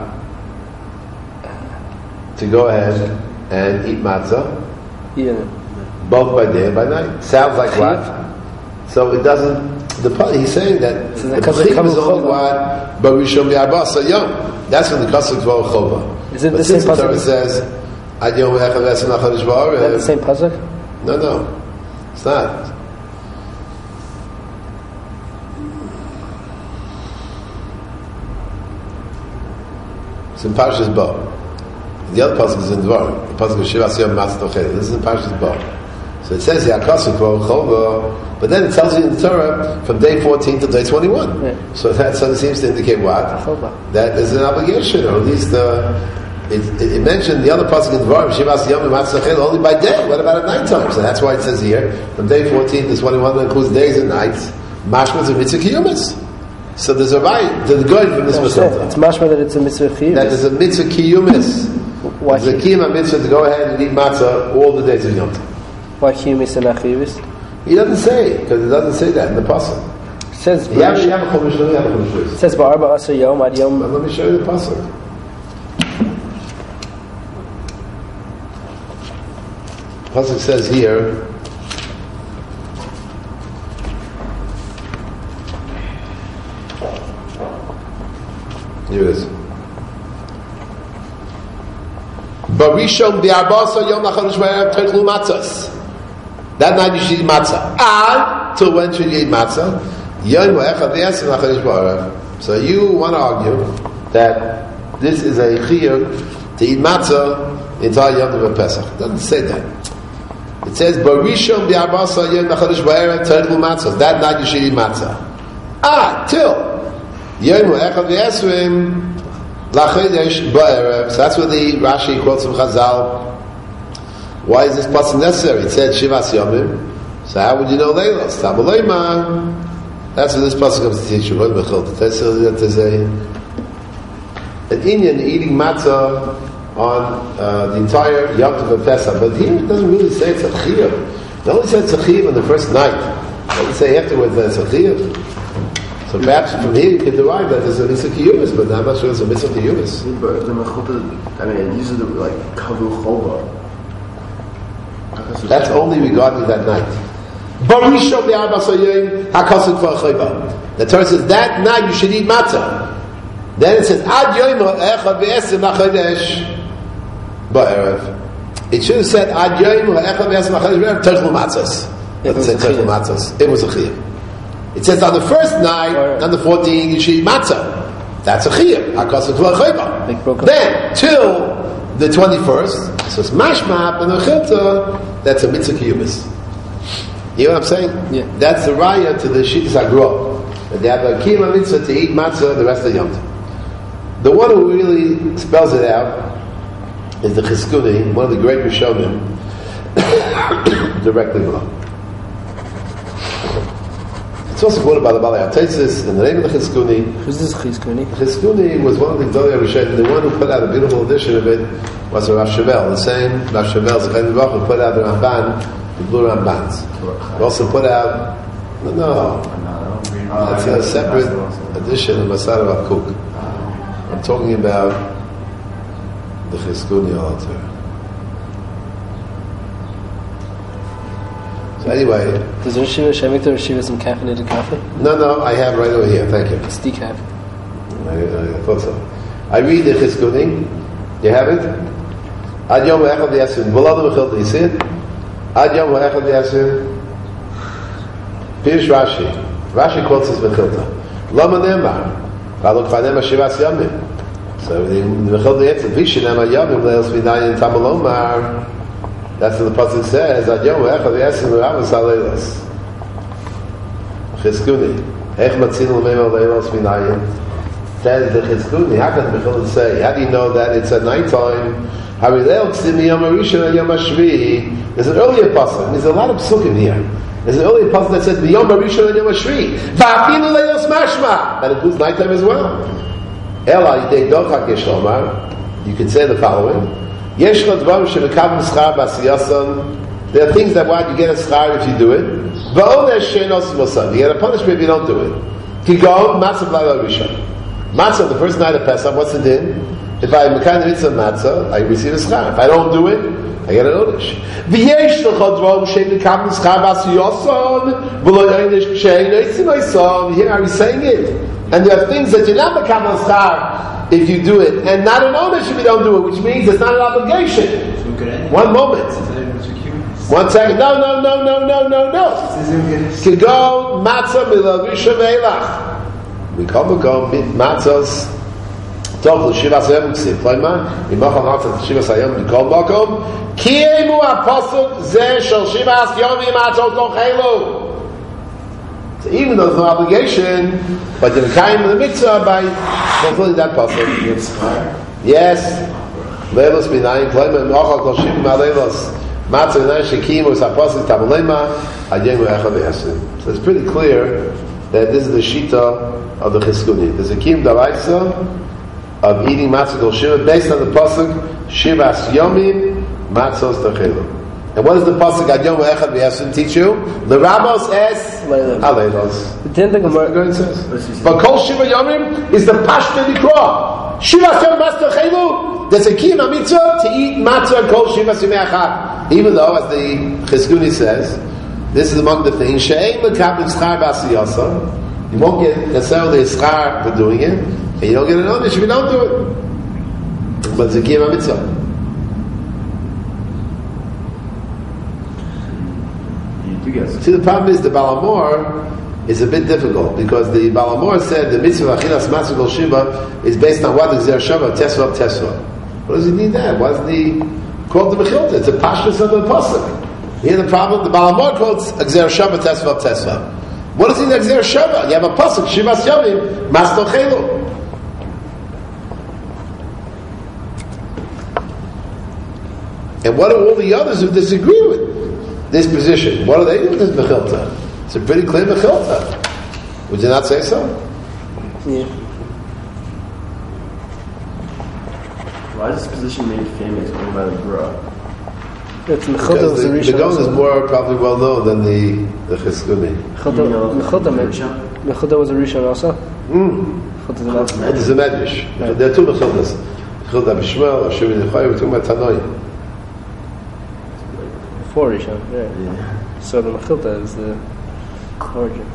To go ahead and eat matzah. Yeah. Both by day and by night. Sounds like what? So it doesn't. He's saying that the Chiyuv is only what? Barishon B'Arbasa Yom. That's when the Kasuk V'Or Chova. Is it but the since same the Torah pasuk? says Ad Yom Echad V'Esem Nachadish Ba'Oreh. Is that the same pasuk? No, it's not. It's in Parshas Bo. The other pasuk is in Dvar. The pasuk is Shivas Yom Matzah Tochel. This is in Parshas Bo. So it says here Kasuk V'Or Chova, but then it tells you in the Torah from day 14 to day 21. Yeah. So that seems to indicate what? That there's an obligation, or at least it mentioned the other pasuk in Dvarim, Shivas Yom Matzah Tochel, only by day. What about at night time? So that's why it says here from day 14 to 21, that includes days and nights. Mashma is a mitzvah kiyumis. So there's a right to the good from this mitzvah. It's mashma that it's a mitzvah kiyumis. That is a mitzvah kiyumis. It's a kiyum mitzvah to go ahead and eat matzah all the days of Yom Tov. Why kiyumis and not kiyumis? He doesn't say, because it doesn't say that in the pasuk. It says You have a chumash. it says Ba'arba Asa Yom Ad Yom. Let me show you the pasuk. Pasuk says here. Here it is. Barishon B'Arbasa Yom HaChodesh V'Erev Techlu Matzos. That night you should eat matzah. Till when should you eat matzah? Yom Echad V'Esem Nachadish Ba'Orev. So you want to argue that this is a chiyuv to eat matzah the entire Yom Tov of Pesach. It doesn't say that. It says Barishon B'Arbasa Yom HaChodesh V'Erev Techlu Matzos. That night you should eat matzah. Till Yom Echad V'Esem Lachodesh Ba'Erev. So that's what the Rashi quotes from Chazal. Why is this pasuk necessary? It said Shivas Yomim. So how would you know Leilos? Tabuleima. That's what this pasuk comes to teach you. What Mechilta? There's an Indian eating matzah on the entire Yom Tov of Pesach, but here it doesn't really say it's a chiyuv. It only says it's a chiyuv on the first night. It doesn't say afterwards that it's a chiyuv. So perhaps from here you can derive that there's a mitzvah kiyumis, but I'm not sure it's a mitzvah kiyumis. But the Mechilta, I mean, it uses the like kavu chova. That's only regarding that night. The Torah says that night you should eat matzah. Then it says Ad Yom Echad V'Esem Lachodesh Ba'Erev. It should have said Ad Yom Echad V'Esem Lachodesh Ba'Erev Techlu Matzos. It said Techlu Matzos. It was a chiyuv. It says on the first night, on the 14th, you should eat matzah. That's a chiyuv. Then till the 21st, so it's mashma and the chilta. That's a mitzvah kiyumis. You know what I'm saying? Yeah. That's the raya to the shittas agro. That they have a kiyum mitzvah to eat matzah the rest of the Yom Tov. The one who really spells it out is the Chizkuni, one of the great Rishonim, directly below. It's also quoted by the Balei HaTeitzis in the name of the Chizkuni. Who's this Chizkuni? Chizkuni was one of the Gdolei Rishonim. The one who put out a beautiful edition of it was Rav Shevel. The same Rav Shevel, Zechariah Baruch, who put out the Ramban, the Blue Rambans. He also put out, that's a separate edition of Masad of Akuk. I'm talking about the Chizkuni altar. So anyway, Does Rishiva Shemik to Rishiva some caffeinated coffee? no, I have right over here. Thank you. It's decaf. I thought so. I read the Chizkuni. You have it? Ad Yom Echad V'Esem. Below the Mechilta, you see it? Ad Yom Echad V'Yasir. Pirish Rashi. Rashi quotes this Mechilta. Lama Nemar. V'alok V'anem Shivas Yomim. So the Mechilta answered, Vishinam Yomim Leils V'nayin Tamalomar. That's what the pasuk says. Ad Yom Echad V'Yasir L'Ravas HaLeilos. Chizkuni. Ech Matzinu L'Meimel Leilos V'nayin. That is the Chizkuni. How can the Mechilta say? How do you know that it's at nighttime? There's an earlier pasuk. There's a lot of psukim here. There's an earlier pasuk that says Yom Rishon and Yom Hashvi. Va'afinu leilos mashma. That includes nighttime as well. Ela yidei dochak yesh lomar. You could say the following: Yesh lo dvarim shemekavim schar b'asiyasan. There are things that why you get a schar if you do it. Va'onesh she'enos mosan. You get a punishment if you don't do it. Kigon matzah b'layla rishon. Matzah, the first night of Pesach. What's the din? If I mekan the mitzvah matzah, I receive a schar. If I don't do it, I get an onish. V'yesh l'chod dvarim shemekavim schar b'asiyasan. V'lo yonish she'enos mosan. Here are we saying it? And there are things that you're not mekabel schar if you do it, and not an ownership if you don't do it, which means it's not an obligation. One moment. 1 second. No. Kigon matzah milavisha ve'elach. We come go matzahs. Tov l'shivas hayom ksiv. Playma. Imachal matzah l'shivas hayom mikol makom. Ki emu apasuk zeh shel shivas yomim matzot tochelu. So even though there's no obligation, but you're kind of the mitzvah by fulfilling that pasuk. Yes. Leilos b'nayim playma imachal koshim ma'leilos. Matzah v'nayim shekim was apasuk tamalema adyen v'echad v'yasim. So it's pretty clear that this is the shita of the Chizkuni. There's a kim daraisa of eating matzah kol shiva based on the pasuk shivas yomim matzos tachelu. And what does the pasuk ad yom echad v'yasim teach you? The Ramos es aleilos. But kol shiva yomim is the pashto dikra. Shivas yomim matzos tachelu. There's a kim mitzvah to eat matzah kol shiva simei achad. Even though, as the Chizkuni says, this is among the things she'ein l'kabel schar b'asiyasa. You won't get necessarily a schar for doing it, and you don't get an onish if you don't do it. But it's a kim mitzvah. See, the problem is the Balamor is a bit difficult because the Balamor said the mitzvah of achilas matzah kol shiva is based on what the Gzer Shava tesva. What does he need that? Why doesn't he quote the Mechilta? It's a pashtus of the pasuk. Here the problem: the Balamor quotes Gzer Shava tesva. What does he need Gzer Shava? You have a pasuk shivas yomim matzah tochelu. And what are all the others who disagree with this position? What are they doing with this Mechilta? It's a pretty clear Mechilta. Would you not say so? Yeah. Why is this position made famous only by the Gra? It's Mechilta was a the Gaon is more probably well known than the Chizkuni. Mechilta was a Rishon also? It's a Medrash. There are two Mechiltas. Mechilta B'Shmuel, Hashem Yechai, we're talking about Tanoi. Four Rishon, yeah. So the Mechilta is the origin.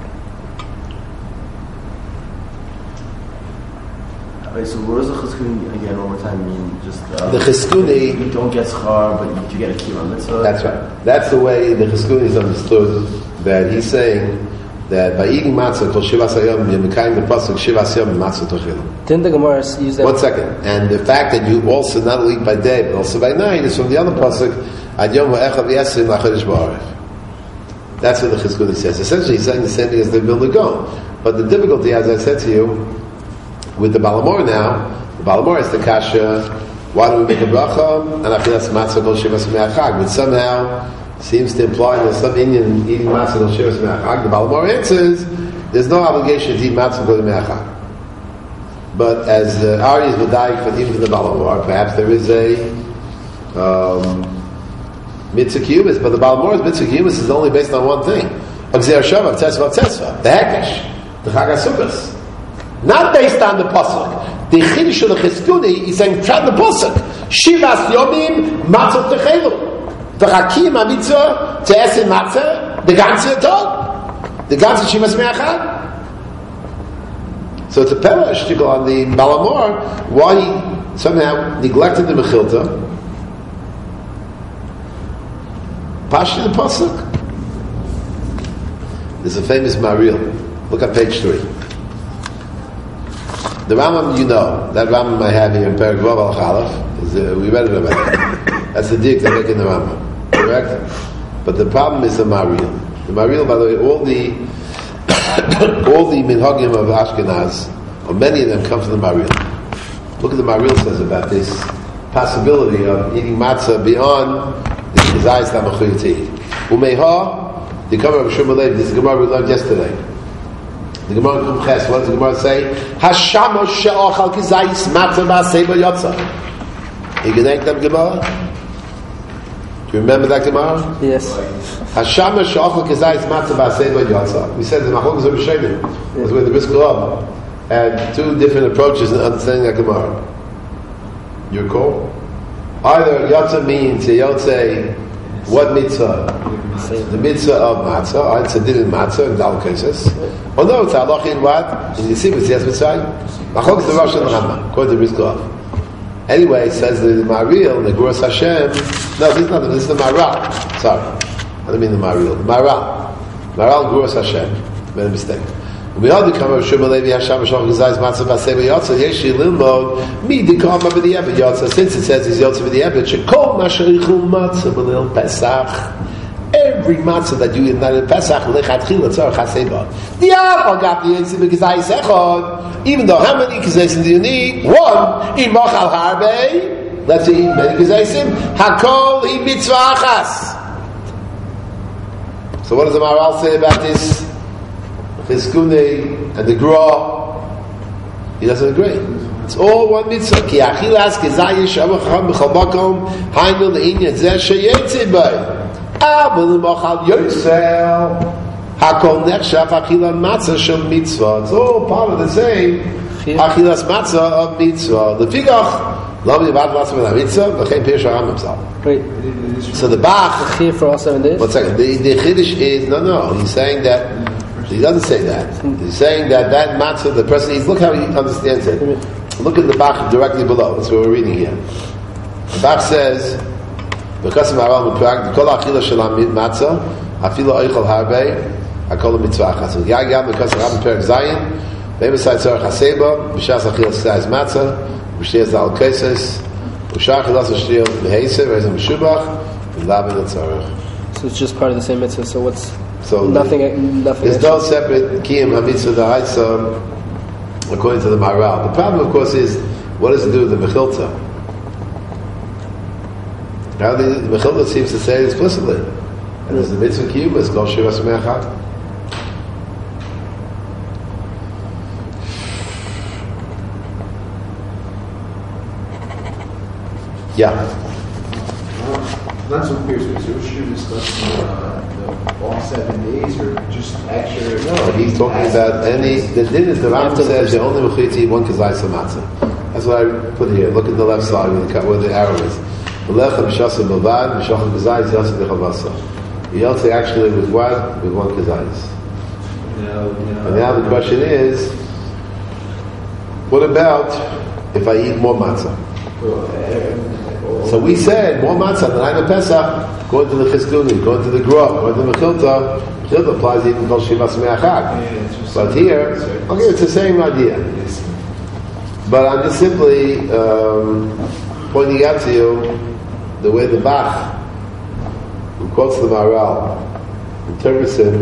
Okay, so what does the Chizkuni again one more time mean? Just the Chizkuni, you don't get schar, but you get a kima mitzvah. That's right. That's the way the Chizkuni is understood. That he's saying that by eating matzah called shivas hayom, you're mekayim the pasuk shivas hayom matzah tochelu. Didn't the Gemara use that? 1 second. And the fact that you also not only eat by day but also by night is from the other pasuk ad yom ha'echad v'yasim la'chodesh ba'aref. That's what the Chizkuni says. Essentially, he's saying the same thing as the Vilna Gaon. But the difficulty, as I said to you, with the Balamor now, the Balamor is the kasha. Why do we make a bracha? And achilas matzah kol shivas me'achag, which somehow seems to imply there's some Indian eating matzah kol shivas me'achag. The Balamor answers, there's no obligation to eat matzah kol me'achag. But as Aryeh would die for even for the Balamor, perhaps there is a mitzvah kiyumis, but the Balamor's mitzvah kiyumis is only based on one thing: Gzer Shava, Tesva, the Hekesh, the Chag HaSukkos. Not based on the pasuk. The Chiddush of the Chizkuni is saying from the pasuk shivas yomim matzot techelu. The Hakim Mitzvah to essen matzah the ganze tag, the ganze shivas me'achad. So it's a parashtikal on the Balamor why he somehow neglected the Mechilta. Pashti the pasuk. There's a famous Maril. Look at page 3. The Rambam, you know, that Rambam I have here in Perek Vav al Chalaf, we read it already. That's the dig they make in the Rambam, correct? But the problem is the Maril. The Maril, by the way, all the minhagim of Ashkenaz, or many of them, come from the Maril. Look at the Maril says about this possibility of eating matzah beyond the Kizayis Tamachuyati. Umeha, the Gemara of Shumalev, this is the Gemara we learned yesterday. The Gemara in Kumches, what does the Gemara say? Hashamash she'ochal Kizayis matzah ba'aseba yotza. You can thank them Gemara? Do you remember that Gemara? Yes. Hashamash she'ochal Kizayis matzah ba'aseba yotza. We said the Machlokes of Rishonim was where the Brisker Rav had two different approaches in understanding that Gemara. You recall? Either Yotza means Yotze, what mitzvah? The mitzvah of matzah, it's a din in matzah, in Dal cases. Or no, it's halach in what? In Yisib, it's yes mitzvah. Machok is the Rosh and the Rambam, according to Brisker Rav. Anyway, it says the Maril, the Guras Hashem, no, this is not, this is the Maral. Sorry. I don't mean the Maril. The Maral. Maral Guras Hashem. Made a mistake. We all become a Shema Levi Hashem Shom Gizayis Matzah Baseva Yotza Yeshi Limod Mi Dikam Abedi Ebed Yotza. Since it says he's Yotza Abedi Ebed, Shekol Masharichu Matzah B'Leil Pesach. Every matzah that you eat in Pesach lechatchila tzarich haseba. Di'al got the yitzim b'gizayis echad. Even though how many gizayisim do you need? One. Imachal harbe. Let's eat many gizayisim. Hakol hi mitzvah achas. So what does the Maral say about this? Chizkune and the Gra, he doesn't agree. It's all one mitzvah. Ki achilas gizayish amacham b'chol makom hainu le'inyan zeh sheyetzim bay. Abel machal yosel hakol nechshav achilas matzah shel mitzvah. It's all part of the same achilas matzah of mitzvah. The figach lo mivad matzah v'la mitzvah v'chein pirush haram himself. Wait. So the Bach. Chiyuv for all 7 days. 1 second. The chiddush is no. He's saying that. He doesn't say that. He's saying that matzah, the person eats, look how he understands it. Look at the Bach directly below. That's what we're reading here. The Bach says, because of Maral Muprak, Kol Achila Shalam Matzah, Afilo Eichel Harbe, Hakol Mitzvah Achas. Yagam, because of Rabbi Perek Zayin, Beimesai Tzorach Haseba, B'shas Achila Tzais Matzah, B'shtias Dal Keses, B'shar Chilas B'shtias B'heise, Rezim B'shubach, B'lavin Tzorach. So it's just part of the same mitzvah. So what's... So nothing. There's no separate kiyum hamitzvah da'aisa according to the Maral. The problem, of course, is what does it do with the mechilta? Now the mechilta seems to say it explicitly, and there's the mitzvah kiyum is called shiras me'achad. Yeah. Not so clear. So should discuss all 7 days, or just extra? No, he's talking about any. The din is the Rambam says the only mechuyev to eat one kazayis matzah. That's what I put here. Look at the left side where the arrow is. V'lechem b'shasa b'vad b'shochem kazayis yotze b'chavasa. Yotze actually with what? With one kazayis. And now the question is, what about if I eat more matzah? So we said more matzah than I Pesach, going to the Chizkuni, going to the Grov, going to the Mechilta. Mechilta applies even called Shivas Me'achad. But here, okay, it's the same idea. But I'm just simply pointing out to you the way the Bach, who quotes the Maral, interprets it.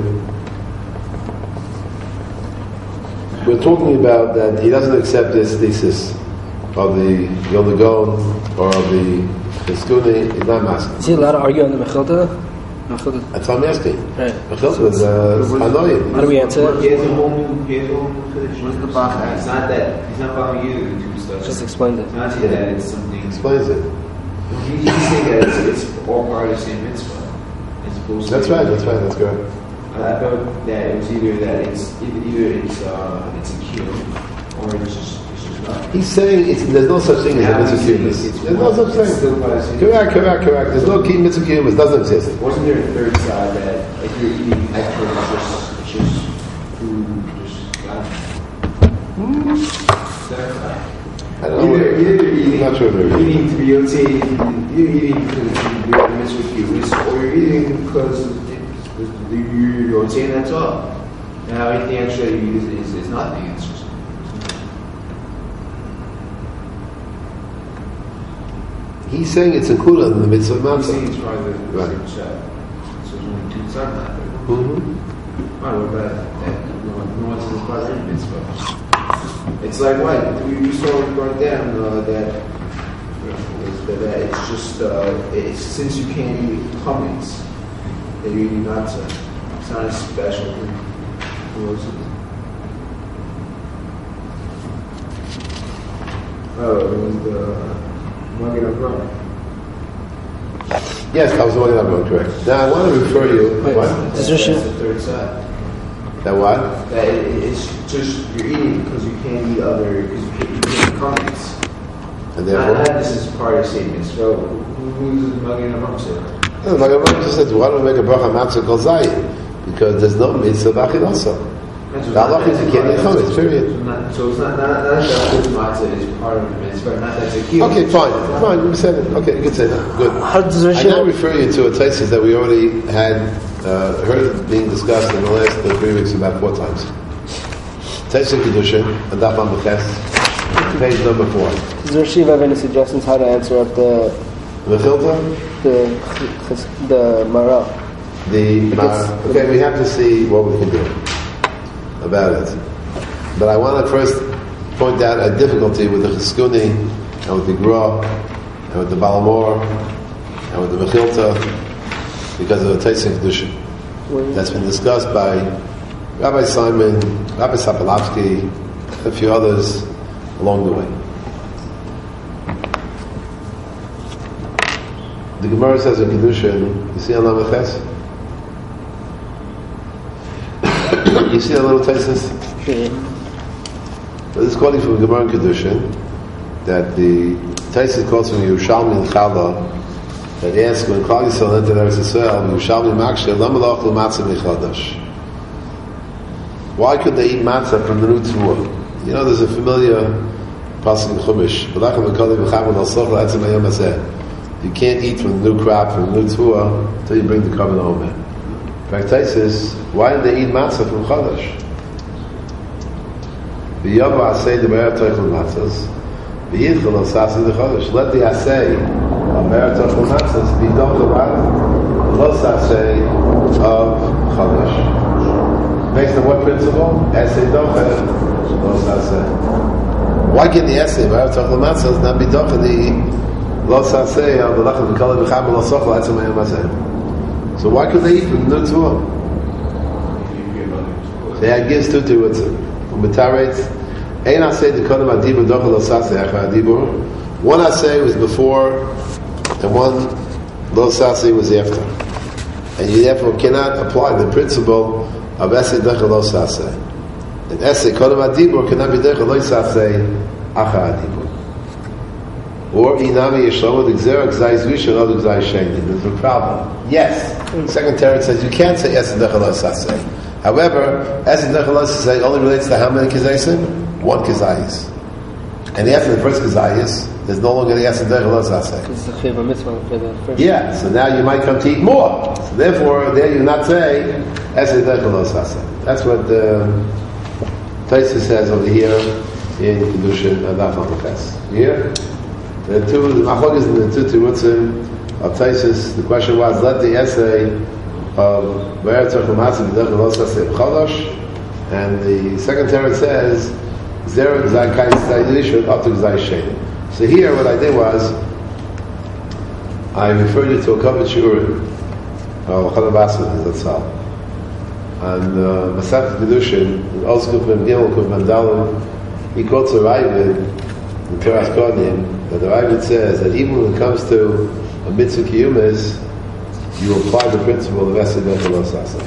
We're talking about that he doesn't accept this thesis of the Yom Gon or of the Chizkuni. He's not masking. Is he allowed to argue on the Mechilta? That's what I'm asking. Right. Mechilta is annoying. How do we answer that? He has a whole new What's the Bach? It's not that he's not following either of the two stuff. Just explains it. It's not that it's something. Explains it. He's saying that it's all part of the same mitzvah. That's right. That's good. I thought that it was either that it's a cure or it's just not. He's saying there's no such thing as a mitzvah kiyumis. There's no such thing. Correct. There's no mitzvah kiyumis. Doesn't exist. Wasn't there a third side that if you're eating extra, it's just food, just I don't know. Either you're eating, not sure you're eating to be OT, you're eating because you're doing this with you, or you're eating because you're OT and that's all. Now anything extra you use is nothing. It's just. He's saying it's included in the mitzvah of I'm matzah. saying it's part of the Right. shot. So there's only two sides left. Mm-hmm. What about that? No one says it's part of the mitzvah. It's like what? You saw it right down that it's just it's since you can't eat hummus that you eat matzah. It's not a special thing. Oh, it was the Magen Avraham. Yes, that was the one that I'm going correct. Now I want to refer you. What? Is That's there the third side. That what? That it's just you're eating because you can't eat because you can't eat hummus. And Not therefore, this is part of statement. So who's the Magen Avraham say? the Magen Avraham just says, why don't we make a bracha matzah kol zayit? Because there's no mitzvah b'achilasa. The halach is you can't eat chametz, period. So it's not that the matzah is part of the mitzvah, not that it's a key. Okay, fine, you said it. Okay, you can say that. Good. How does I Rashi now refer you to a thesis that we already had heard it being discussed in the last 3 weeks about 4 times. Thesis Kedushin, and Daf Meches, page number 4. Does Rashi have any suggestions how to answer up the Mechilta? the Mara? Okay, we have to see what we can do about it. But I want to first point out a difficulty with the Cheskuni, and with the Gra, and with the Balamor, and with the Mechilta, because of the Teising Kedushin. That's been discussed by Rabbi Simon, Rabbi Sapolavsky, a few others along the way. The Gemara says in Kedushin, you see on Lameches? You see a little thesis? But this is quoting from Gemara in Kedushin, that the thesis quotes from Yerushalmi and Chala, that asks, when Klal Yisrael entered Eretz Yisrael, Yerushalmi Makshe, Lama L'Ochel Matzah Michadash. Why could they eat matzah from the new tzvua? You know, there's a familiar pasuk in Chumash, you can't eat from the new crop, from the new tzvua, until you bring the carbon home in. In fact, Taisus, why did they eat matzah from Chadash? V'yava asay the be'er toichel matzahs, v'yidchel osasi the Chadash. Let the asay of be'er toichel matzahs be done the what? Los asay of Chadash. Based on what principle? Asay docher, los asay. Why can the asay of be'er toichel matzahs not be docher the los asay of the lachem v'kala v'chabel osochel atzim ayam asay? So why could they eat from the new tzvua? They had gives two tirutzim. Ein asay the kodem adibur dochel los asay achar adibur. One asay was before, and one los asay was after. And you therefore cannot apply the principle of asay dochel los asay. And asay kodem adibur cannot be dochel los asay achar adibur. Or inami yeshlomo the gzera gzai zvisha or the gzai sheni. There's a problem. Yes. Second Teretz says you can't say asay dochel los asay. However, asay dochel los asay only relates to how many kizayis? 1 kizayis. And after the first kizayis, there's no longer the asay dochel los asay. It's the chiyuv mitzvah for the first. Yeah. So now you might come to eat more. So therefore, there you not say asay dochel los asay. That's what Taisus says over here in Kedushin and Daf Meches. Here. The Machogas and the two Tirutzim of Taisus, the question was, let the essay of Be'er Tzorchel Matzah B'dech Los Asay B'chodosh, and the second Teretz says, Zera G'zai Kai G'zai Yishud Otu G'zai Shein. So here what I did was, I referred you to a couple of Shiurim, or Chalav Asman, that's all. And Masach Kedushin, also Kufman Gimel, Kufman Dalim, he quotes a Ravid, in Teras Kodim, that the Ravid says that even when it comes to a mitzvah kiyumis, you apply the principle of asay dochel los asay.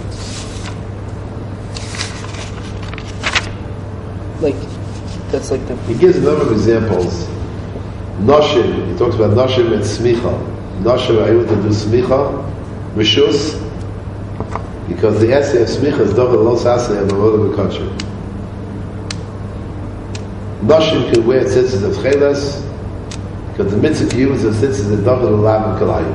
Like, that's like the... He gives a number of examples. Noshim, he talks about Noshim and Smicha. Noshim are able to do Smicha, Rishus, because the essay of Smicha is dochel los asay and the word of the country. Noshim can wear tzitzis of chelas, because the mitzvah to use the tzitzis of David Ulav and Kalayim.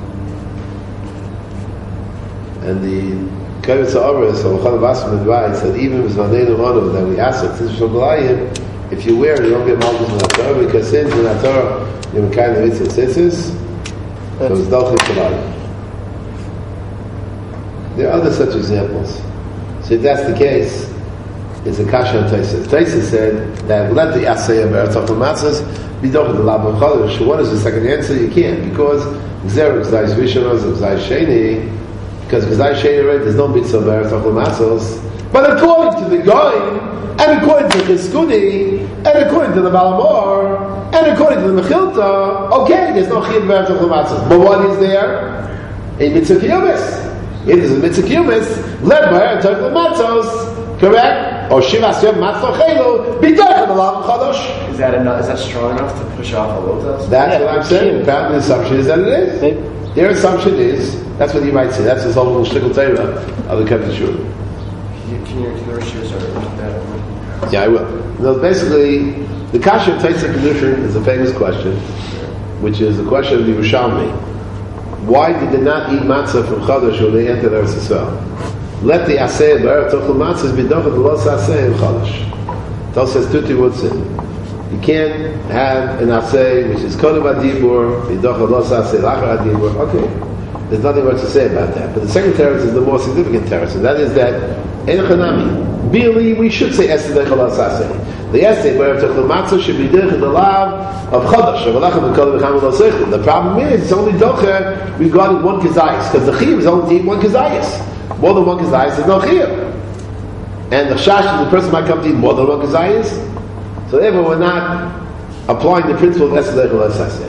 And the Keretz HaOros, or Chalav Asman writes that even with Zvaneinu Onu, that we ask it, tzitzis of Kalayim, if you wear it, you don't get malchus in the Torah, because since in the Torah, you have a kind of mitzvah tzitzis, so it's Dalchim Kalayim. There are other such examples. So if that's the case, it's a kasha on Taisus. Taisus said that let the asayah be'eretz matzos be done with the lab of chodesh. What is the second answer? You can't, because Gzerah Gzai Rishonos Gzai Sheni, because Gzai Sheni already there's no mitzvah be'eretz matzos. But according to the Goyim, and according to the Chizkuni, and according to the Balamor, and according to the Mechilta, okay, there's no chiyuv be'eretz matzos. But what is there? A mitzvah kiyumis. It is a mitzvah kiyumis led by a total matzos, correct? Or shivas yom matzos chelu b'dorch l'lav chodosh. Is that strong enough to push off a lotus? That's what I'm saying. Apparently, the assumption is that it is. Their assumption is that's what you might say. That's his whole little shtickle Torah of the Kevin Shur. Can you repeat that? Yeah, I will. No, basically, the kasha of Taitzah Kedushin is a famous question, which is the question of the Yerushalmi. Why did they not eat matzah from Chodesh when they entered Eretz Yisrael? Let the aseh b'eretz tochel matzahs be done with the los aseh in Chodesh. Tal says Tuti Wutzin. You can't have an aseh which is kodem adibur b'dochel los aseh lachar adibur. Okay, there's nothing much to say about that. But the second teretz is the more significant teretz, and that is that en chanami. Really, we should say eseh dechel los aseh. The essay where the matzah should be derech the lav of chodesh. The problem is it's only docher regarding one kazayis, because the chiyuv is only to eat one kazayis. More than one kazayis is no chiyuv. And the shash is the person might come to eat more than one kazayis. So therefore we're not applying the principle of esed echel esaseh.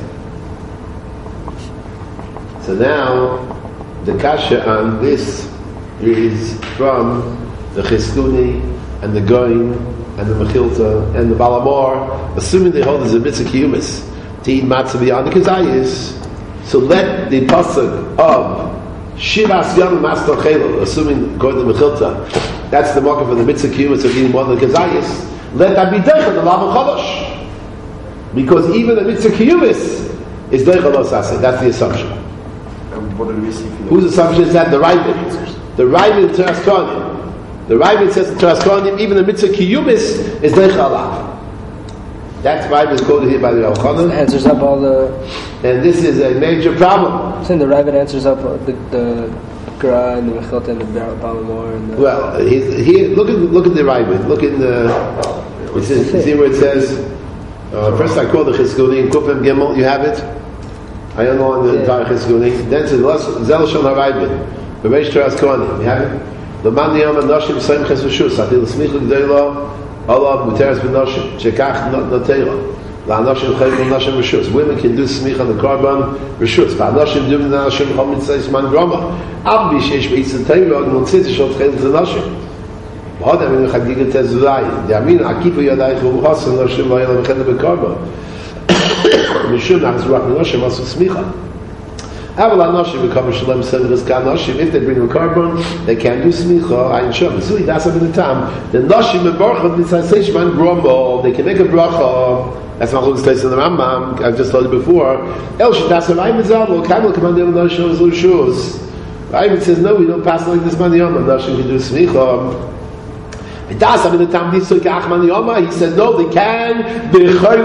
So now the kasha on this is from the Chizkuni and the Goyim and the Mechilta and the Balamor, assuming they hold as a mitzvah kiyumis to eat matzah beyond the kazayis. So let the pasuk of Shivas Yom Master Chelo, assuming according to Mechilta, that's the marker for the mitzvah kiyumis of eating more than the kazayis. Let that be deichel the lav chodosh, because even the mitzvah kiyumis is deichel lo saseh. That's the assumption. And what do we see? Whose assumption is that? The Ravid. The Ravid Teras Kohanim. The Ravid says in Teras Kohanim, even the mitzvah kiyumis is deichel alav. That's why it's quoted here by the Al-Khanan. Answers up all the... And this is a major problem. I'm saying the Ravid answers up the Gra and the Mechilta and the Balamor and the... Well, here, look at the Ravid. Look in the... See where it says... first I call the Chizkuni, in Kufim Gimel, you have it? I don't know on the entire Chizkuni. Then it says, Zelashon HaRavid, Bereish Teras Kohanim, you have it? The man Yom HaNoshim Seim Ches V'Shus, Atil Smichu G'dayla, Allah Muteres B'Noshim, Shekach Notela, La'anoshim Chayim Noshim V'Shus. Women can do Smich on the Korban V'Shus. V'Anoshim do Noshim Chol Mitzvahs Man Groma. Abbi Sheish B'Yitzin Teirah, G'mon Tzitz Shot Chayim Z'Noshim. V'Hodem In Chagiga Tez Z'Rayim. Yamin Akipu Yadayich V'U'Chasen Noshim V'Yela V'Chedem B'Korban. Mishum Nachz Ruach Noshim Asu Smicha. If they bring a carbon, they can't do smicha. I'm sure. That's up in the time. The noshim meborchot mitzaseshman grombo. They can make a bracha. That's not what it says in the Rambam. I've just told you before. El shedas alayim mizal. Kamel commanded noshim l'shus. Rambam says no, we don't pass like this man yom. Noshim can do smicha. That's up in the time. He said no, they can. They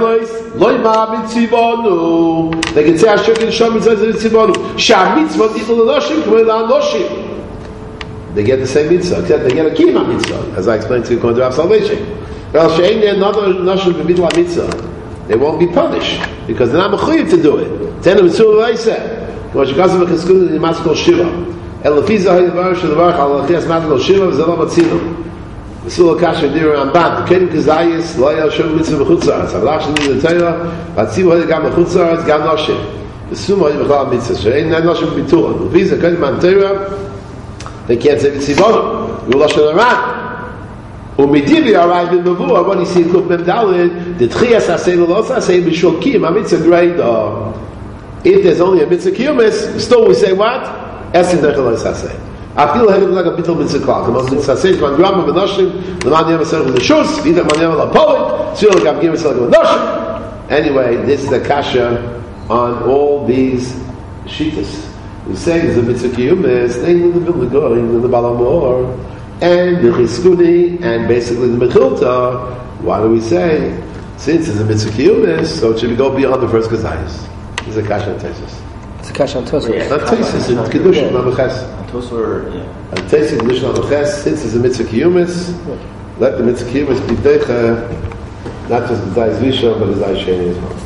can say Ashok and Shom mitzvah tzivonu. Shah mitzvah itol l'noshim k'mei la'anoshim. They get the same mitzvah, except they get a kima mitzvah, as I explained to you according to our salvation. Well, she'ein another noshim b'mitla mitzvah. They won't be punished because they're not mechuyev to do it. Tenu mitzvah v'aiseh. When she comes to v'cheskun in maskol shiva, el lefiza ha'yivar sh'levarach al achias maskol shiva v'zelo matzinu. V'sul kasher dira Ramban. Kedim kazayis lo yal shom mitzvah b'chutzaretz. Avlach sheni l'tayra v'atzivu ha'yid gam b'chutzaretz gam noshim. V'sum ha'yid b'chal mitzvah. She'ein noshim b'turon. V'viza kedim man tayra they can't say v'tzivonu. V'ul Lashon Hara. U'midivi arrived in Mavua when he said Kuf Mem Daled the tchias aseh l'los aseh b'shul kiyum ha'mitzvah greida. If there's only a mitzvah kiyumis, still we say what? Esed dechel los aseh. Afil hegel like a bitul mitzvah klal. The most mitzvah says man grab v'noshim the man yama serach l'shus v'ida man yama l'polit tzil gam gim mitzvah v'noshim. Anyway, this is the kasha on all these shittas. We say there's a mitzvah kiyumis, they in the Vilna in the Balamor, and the Chiskuni, and basically the Mechilta. Why do we say, since it's a mitzvah kiyumis, so it should go beyond the first Kazayas? This is a kasha on Tesis. It's a kasha on Tosfos. Not Tesis, in Kedushin, not Meches. Tosfos, yeah. And Tesis, Kedushin, not Meches, since it's a mitzvah kiyumis, let the mitzvah kiyumis be Deicha, not just the Zayis Rishon, but the Zayis Sheni as well.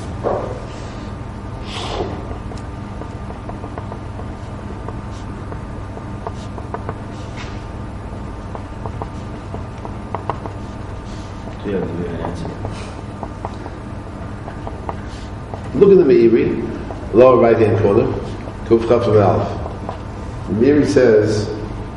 Look at the Meiri, lower right hand corner, Kuf Chaf Aleph. The Meiri says,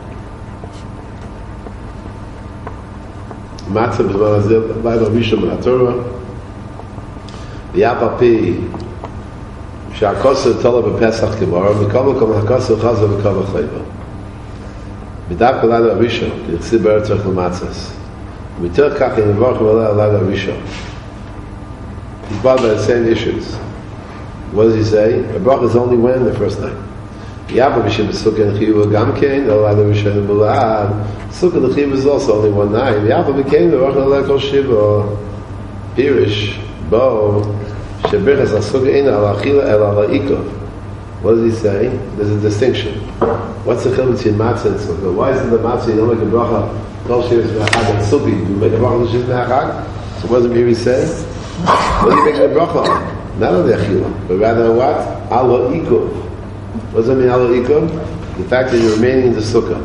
Matzah b'zman hazeh Laila Rishon min haTorah, v'yaf api she'hakoser tola b'Pesach Gemara, v'kol makom hakoser chazer v'kol ha'chayva. V'davka Laila Rishon, k'yichsi b'eretz echel matzahs. V'terch kach in the Baruch Laila Rishon. He's bothered by the same issues. What does he say? A bracha is only when? The first night. Yabba b'shem b'sukkah l'chiyuv gamkein, Laila Rishon b'la'ad. Sukkah l'chiyuv is also only one night. Yabba b'kein, the bracha l'ekol shiva. Pirish, bo, shebrichas l'sukkah eina al'achila el al'ikov. What does he say? There's a distinction. What's the chiluk between matzah and sukkah? Why isn't the matzah, you don't make a bracha, kol shiva v'achag and sukkah, you make a bracha l'shiv v'achag? So what does the Meiri say? What do you make a bracha on? Not on the achila, but rather what? Ala ikov. What does that mean, ala ikov? The fact that you're remaining in the sukkah.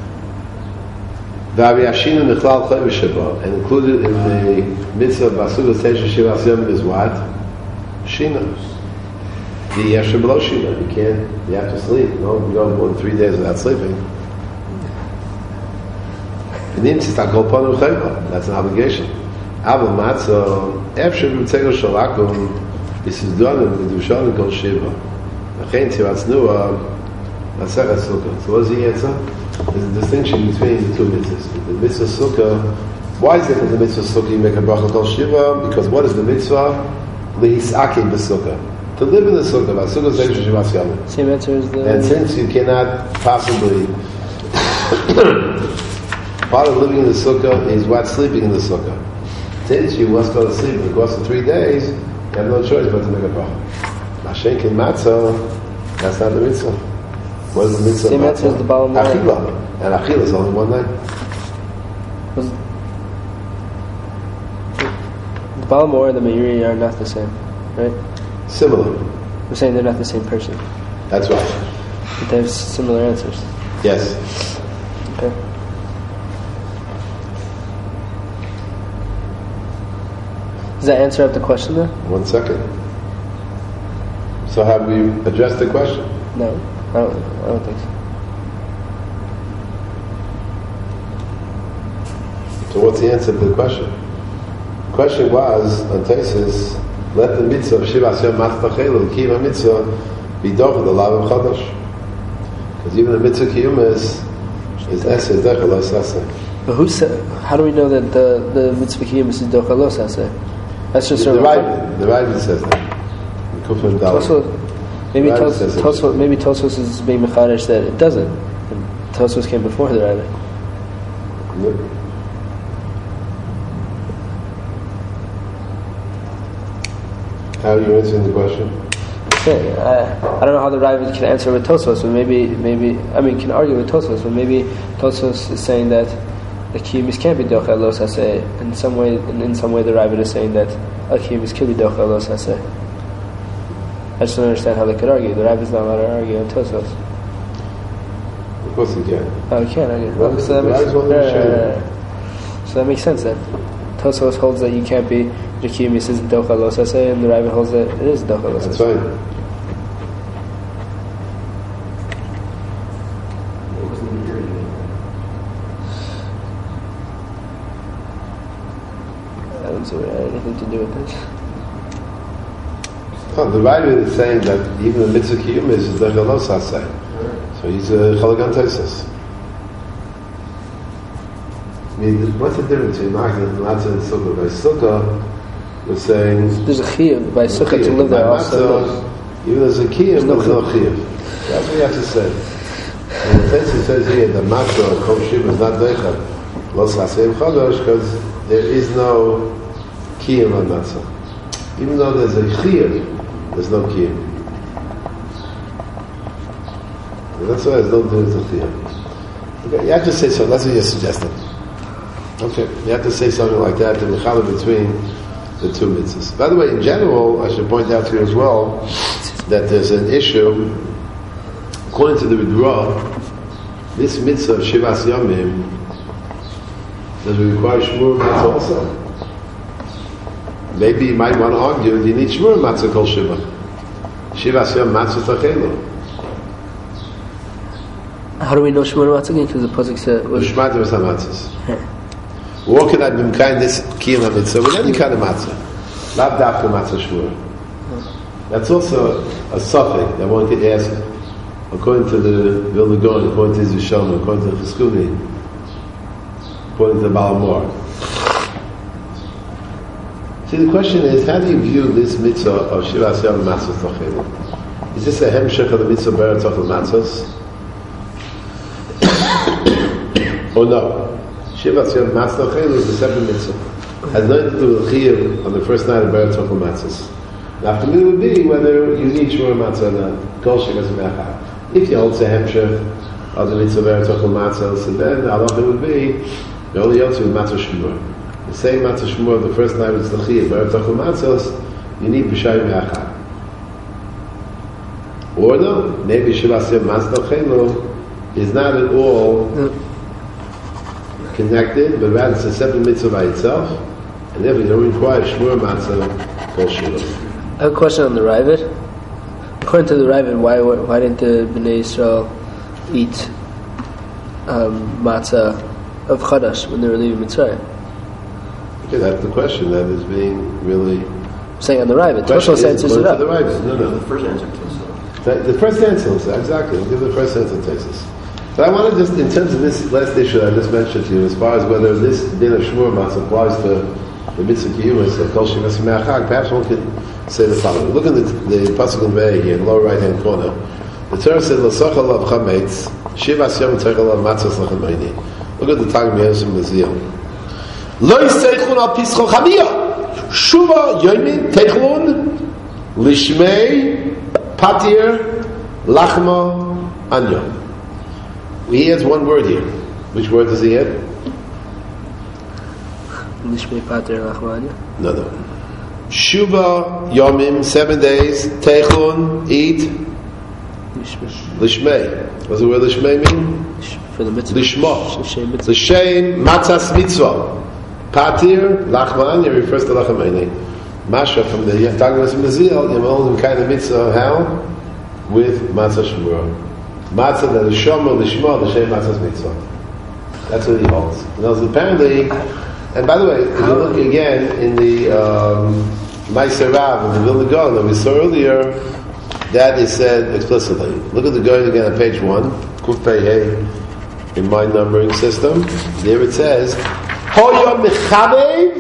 V'aviyashinu nechlal chay v'sheba, and included in the mitzvah of Basugah Teisha Shiva Asiyam is what? Shina. The yesher below shina. You have to sleep. No, you go more than 3 days without sleeping. That's an obligation. Abel matzah, efshem b'tzegel shalakum, this is done in the Dushan and Kol Shiva. Achein tzivat tznuah, masechet sukkah. So what is the answer? There's a distinction between the two mitzvahs. The mitzvah sukkah, why is it that the mitzvah sukkah you make a bracha Kol Shiva? Because what is the mitzvah? Lihisakim b'sukkah. To live in the sukkah, b'sukkah zeishu shivas yamim. Same answer as the... And since you cannot possibly... part of living in the sukkah is what? Sleeping in the sukkah. Since you must go to sleep in the course of 3 days, you have no choice but to make a bracha. Mashenk in matzah, that's not the mitzvah. What is the mitzvah? Same answer as the Baal Mor. Achila. And achila is only one night. The Baal Mor and the Meiri are not the same, right? Similar. We're saying they're not the same person. That's right. But they have similar answers. Yes. Okay. Does that answer up the question then? 1 second. So have we addressed the question? No, I don't think so. So what's the answer to the question? The question was, on Tesis, let the mitzvah of Shiva Asiyam Matzah Kiyum mitzvah be dochel the lav of Chodesh. Because even the mitzvah Kiyum is Eseh, Dechel, Eseh. But who said, how do we know that the mitzvah Kiyum is Dechel, Eseh? That's just the Ravid says that. Maybe Tosfos is being mechadish that it doesn't. And Tosfos came before the Ravid. Yep. How are you answering the question? I don't know how the Ravid can answer with Tosfos, but maybe can argue with Tosfos, but maybe Tosfos is saying that the Kiyumis can't be Dochel Los Haseh. In some way the Ravid is saying that a Kiyumis can be Dochel Los Haseh. I just don't understand how they could argue. The Ravid is not allowed to argue on Tosfos. Of course he can. Oh, he can argue. Well, so that makes sense then. Tosfos holds that you can't be the Kiyumis isn't Dochel Los Haseh, and the Ravid holds that it is Dochel Los Haseh. That's right. So it had anything to do with this. Oh, the Ravid is saying that even the mitzvah kiyum is Dechel Los Haseh. So he's a Chalagan Tesis. mean, what's the difference between matzah and sukkah? By sukkah, we're saying there's a chiyuv by sukkah to live there also. Even there's a chiyuv, there's no chiyuv. That's what you have to say. And the Tosfos says here that matzah or kol shiva is not deicha, los chaseim chodosh, because there is no chiyuv on matzah. Even though there's a chiyuv, there's no chiyuv. That's why there's no difference with chiyuv. Okay, you have to say so. That's what you're suggesting. Okay, you have to say something like that to mechallah between the two mitzvahs. By the way, in general, I should point out to you as well that there's an issue. According to the Ridra, this mitzvah of Shivas Yomim does it require Shmur Matzah also? Maybe you might want to argue that you need Shmur Matzah Kol Shiva. Shivas Yom Matzah Tachelu. How do we know Shmur Matzah again? Because the pasuk said Shmad was Hamatzahs. What can I be kind this Kiyam HaMitzvah with any kind of matzah? Not dafka matzah Shmur. That's also a suffix that one could ask. According to the Vilna Gaon, according to Zishon, according to Chizkuni, according to Balamor. See, the question is, how do you view this mitzvah of Shivas Yom Matzah Tachelu? Is this a hemshech of the mitzvah Be'er Tachel Matzahs? Or no? Shivas Yom Matzah Tachelu is a separate mitzvah. Has nothing to do with Chiyuv on the first night of Be'er Tachel Matzahs. Now, after me would be whether you need Shmur Matzah or not. Kol Shivas Me'achad. If you hold to hemshech of the mitzvah Be'er Tachel Matzah, so then the halacha would be you only hold to Matzah Shmur. The same Matzah Shmur the first night was the Chiyuv Be'er Tachel Matzahs, you need B'shayim Me'achad. Or no, maybe Shivas Yom Matzah Tachelu is not at all connected, but rather it's a separate mitzvah by itself, and therefore you don't require Shmur Matzah Kol Shiva. I have a question on the Ravid. According to the Ravid, why didn't the Bnei Yisrael eat matzah of Chadash when they were leaving Mitzrayim? Okay, that's the question that is being really... I'm saying on the Ravid. Tosfos answers it up. The Ravid. No. The first answer to The first answer, exactly. We'll give the first answer to Tosfos. But I want to just, in terms of this last issue I just mentioned to you, as far as whether this din of Shmur Matzah applies to the mitzvah Kiyumis, or Kol Shivas Me'achad, perhaps one could say the following. Look at the pasuk in Vei here, in the lower right hand corner. The Torah said, "L'sochal av chametz, shivas yom techel av matzos lachamayni." Look at the Targum Yerushim Bezil. Lo yiseichun al pischo chamiyah, shuva yomin techlun lishmei patir lachma anya. He adds one word here. Which word does he add? Lishmei patir lachma anya. No. Shuva Yomim, 7 days, Techlun, eat, Lishmei. What does the word Lishmei mean? For the mitzvah. Lishma. L'shem Matzas Mitzvah. Patir, Lachman, refers to Lachamaini. Masha from the Targum Mezil, you hold the kind of mitzvah, how? With Matzah Shmur. Matzah, the Lishma, L'shem Matzas Mitzvah. That's what he holds. And also apparently, and by the way, if you look again in the Ma'aser Rav of the Vilna Gaon that we saw earlier, that is said explicitly. Look at the Gaon again on page 1, Kuf Pei Hey, in my numbering system. There it says, Hoya Mechabev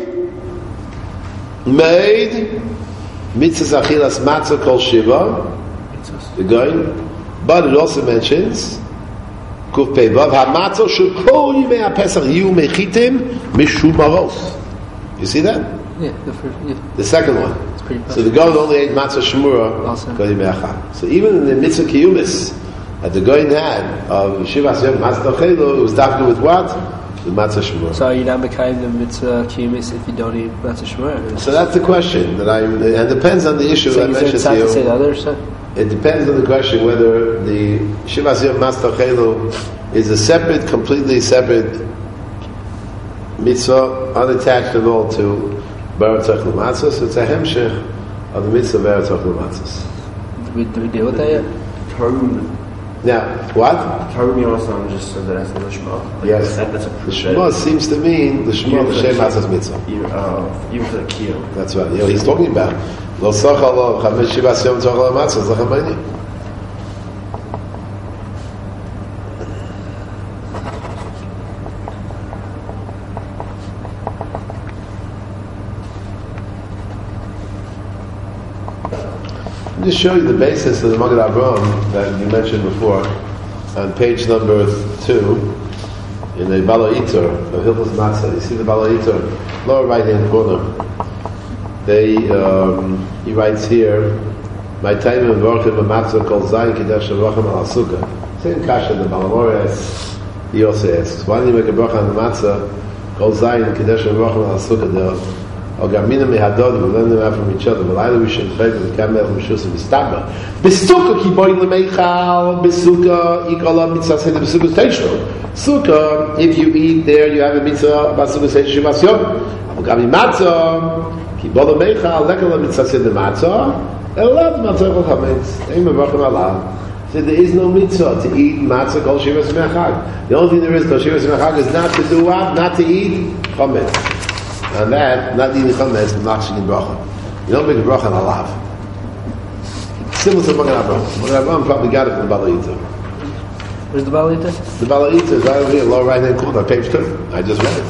made Mitzvah Achilas Matzah Kol Shiva, the Gaon, but it also mentions Kuf Pei Vav HaMatzah Shel Kol Yimei HaPesach Yiyu Mechitim Mishumaros. You see that? Yeah, the second one. It's pretty so the Goin only ate Matzah Shemura Kol Yimei Achad. So even in the Mitzvah Kiyumis that the Goin had of Shivas Yom Matzah Tachelu, it was dafka with what? With Matzah Shemura. So you're not becoming the Mitzvah Kiyumis if you don't eat Matzah Shemura? So that's the question that and it depends on the issue that I mentioned to you. Say the other stuff? It depends on the question whether the Shivas Yom Matzah Tachelu is a separate, completely separate mitzvah, unattached at all to Be'er Tachel Matzah. So it's a hemshech of the mitzvah Be'er Tachel Matzah. Did we deal with that yet? Now, what? Targum Yonasan just said that as the Lishma. Yes. That's a the Shema seems to mean the Shema, the Shem Matzah's mitzvah. Even for the Kiyah. That's right. He's talking about Lo Sachal Lo Chamesh Shivas Yom Tachel Matzah Zachamayni. I'll just show you the basis of the Magen Avraham that you mentioned before on page number 2 in the Bala Itur of Hilchos Matzah. You see the Bala Itur, lower right hand corner. He writes here, my time in Vorchim of Matzah called Zayin Kedesh Shavachim al Sukkah. Same kasha the Balamores, he also asks, why do you make a bracha on the Matzah called Zayin Kedesh Shavachim al Sukkah? Or Gamina Mehadod, we learn them out from each other, but either we should pray with the Kamel and Mishus and Mistaba. Besukkah ki boy lemeichal, Besukkah ikala mitzvah seder Besukkah teishlo. Sukkah, if you eat there, you have a mitzvah Besukkah seder Shivas Yom. Or Gami Matzah, ki boy lemeichal, lekala mitzvah seder Matzah, elad Matzah kol chametz, ein mevachim alav. So there is no mitzvah to eat Matzah kol Shivas Mechag. The only thing there is kol Shivas Mechag is not to do what? Not to eat chametz. And that, not eating chametz, but not in bracha. You don't make a bracha on alav. Similar to Magen Avraham. Magen Avraham probably got it from the Bala Itur. Where's the Bala Itur? The Bala Itur is right over here, lower right hand corner, page 2. I just read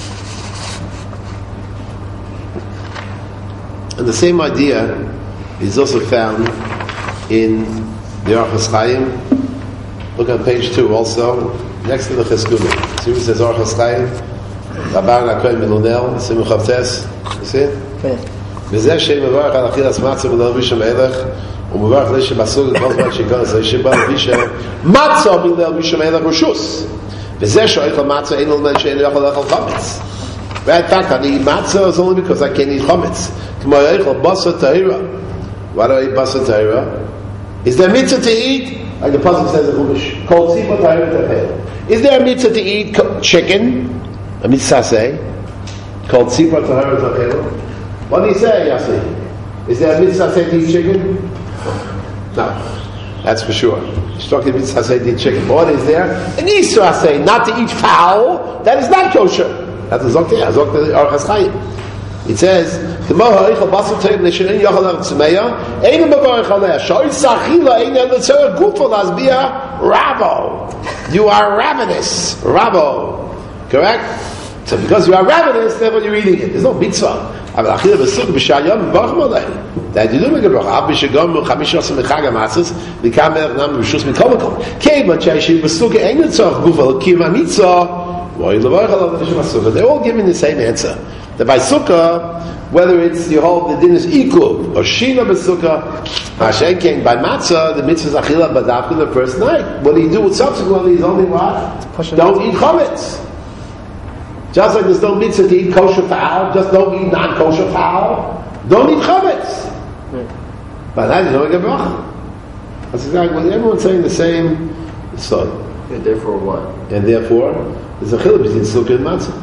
it. And the same idea is also found in the Orchos Chaim. Look on page 2 also, next to the Cheskuma. See what it says Orchos Chaim? Rabban HaKohen Milunel, Simu Chavtes, you see it? וזה שמברך על אכילת מצה ולא בישם הלך ומברך לשם בסוג כל זמן שכל זה שבא בישם מצה ולא בישם הלך רשוס וזה שאוכל מצה אין אלמן שאין יכול לאכול חומץ in fact I eat matzah is only because I can't eat chametz כמו אוכל basar tahira. Why do I eat basar tahira? Is there a mitzvah to eat? Like the pasuk says in Chumash kol tzibah tahira tahira. Is there a mitzvah to eat chicken? A mitzvah say called tzibah tahira tahira. What do you say, Yossi? Is there a mitzvah say to eat chicken? No, that's for sure. Struck in mitzvah say to eat chicken. But what is there? An Isra say not to eat fowl. That is not kosher. That's a Zokti. Zokti Orchos Chaim. It says, "K'mo ha'ochel basar teim l'shenin yochel l'tzmeya, ein b'varich aleh. Shoy sachila ein l'tzera gufo l'azbia rabo. You are ravenous, rabo. Correct? So because you are ravenous, therefore you're eating it. There's no mitzvah. That you do make a bracha. B'shegom chamish osam mechag hamatzos v'kamer nam b'shus mikol makom. Keivan she'ayishiv b'sukkah ein l'tzorach gufa l'kiyum hamitzvah. They're all giving the same answer. That by sukkah, whether it's you hold the din is equal or shina b'sukkah, Hashem came by matzah, the mitzvah is achila badafka the first night. What do you do with subsequently is only what? Don't eat chametz. Just like there's no mitzvah to eat kosher fowl, just don't eat non-kosher fowl. Don't eat chametz. But that is not a bracha. That's exactly what everyone's saying the same. So. And therefore what? And therefore, there's a chiluk between sukkah and matzah.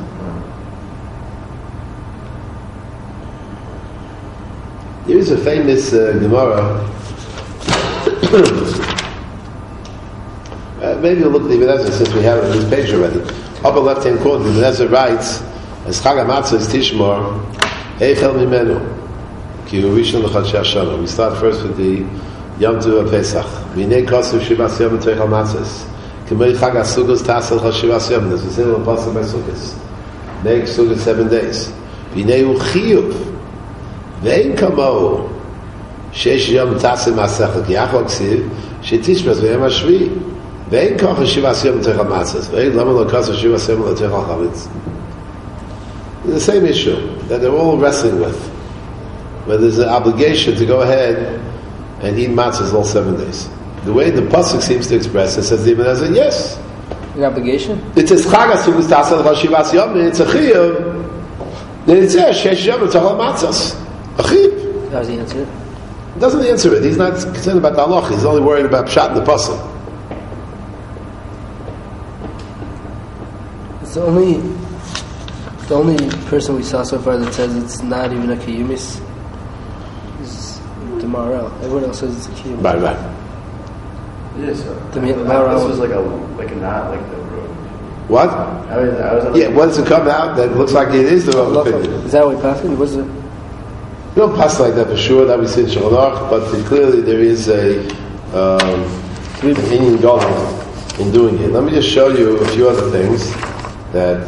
There is a famous Gemara. Maybe we'll look at the Ibn Ezra since we have it on this page already. Upper left hand corner, the Ibn Ezra writes, as Chag HaMatzah is Tishmor, Eichel Mimenu, Ki Hu Rishon L'Chodshei HaShana. We start first with the Yom Tov HaPesach. V'nei Kosu Shivas Yom T'Eichel Matzahs. K'mei Chag HaSugos Tasel Shivas Yom. This is in the Apostle by Sukkos. Make Sukkot 7 days. V'nei Hu Chiyuv. V'ein Kamohu. Sheish Yom Tasel Masechel. Ki Achol Ksiv. Shetishmas V'yom HaShvi. Ve'en kocha shivas yom t'echal matzahs. Ve'en lama lo kocha shivas yom t'echal chametz. It's the same issue that they're all wrestling with. Where there's an obligation to go ahead and eat matzahs all 7 days. The way the pasuk seems to express it says the Ibn Ezra, yes. The obligation? It says chag asugos tasel shivas yom and it's a chiyuv. Then it says shesh yom t'echal matzahs. A chiyuv. That was the answer. He doesn't answer it. He's not concerned about the halach. He's only worried about pshat in the pasuk. The only person we saw so far that says it's not even a kiyumis is the Maharal. Everyone else says it's a kiyumis. Right. Yes, sir. The Maharal. This was like a not like the road. What? I was once it come out, that looks like it is the wrong opinion. Is that what we passed? Was it? We don't pass like that for sure. That we see in Shulchan Aruch, but clearly there is a Indian goal in doing it. Let me just show you a few other things. That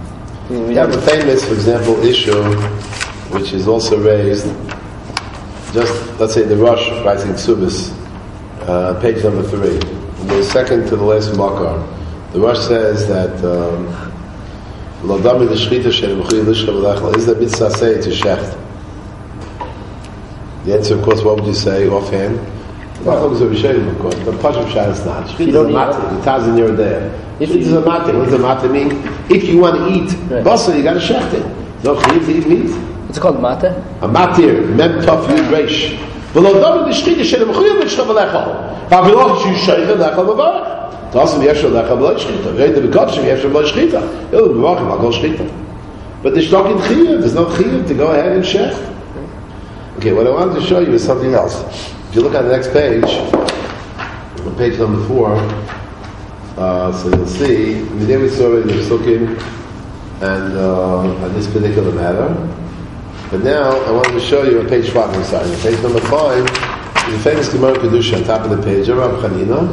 we have a famous, for example, issue which is also raised just, let's say the Rosh writes in Ksubis, page number 3, the second to the last makar. The Rosh says that Lo Dami L'Shchita She'en Mechuyev Lishcha V'Lechel, is the mitzvah say to shecht? The answer, of course, what would you say offhand? Well, of course, but Pashup Shad is not. Shchita is a mati, the Taz in your day. Shchita is a mati. What does a mati mean? If you want to eat basar, you got to shecht it. No chiv to eat meat. It's called mate? A matir, mem tov yud reish. V'lo dami l'shchita she'en mechuyev lishcha v'lechel. V'avilach shu sheicha lechel v'varech. Tasim yefshel lechel v'lo shchita. V'reid v'kavshim yefshel v'lo shchita. Yil v'varechim al kol shchita. But there's not in chiv. There's no chiv to go ahead and shecht. Okay, what I wanted to show you is something else. If you look on the next page, on page number 4, so you'll see, there we saw already the Psukim and on this particular matter. But now I wanted to show you on page 5, I'm sorry, on page number 5, the famous Gemara Kedusha on top of the page, Rav Chanina,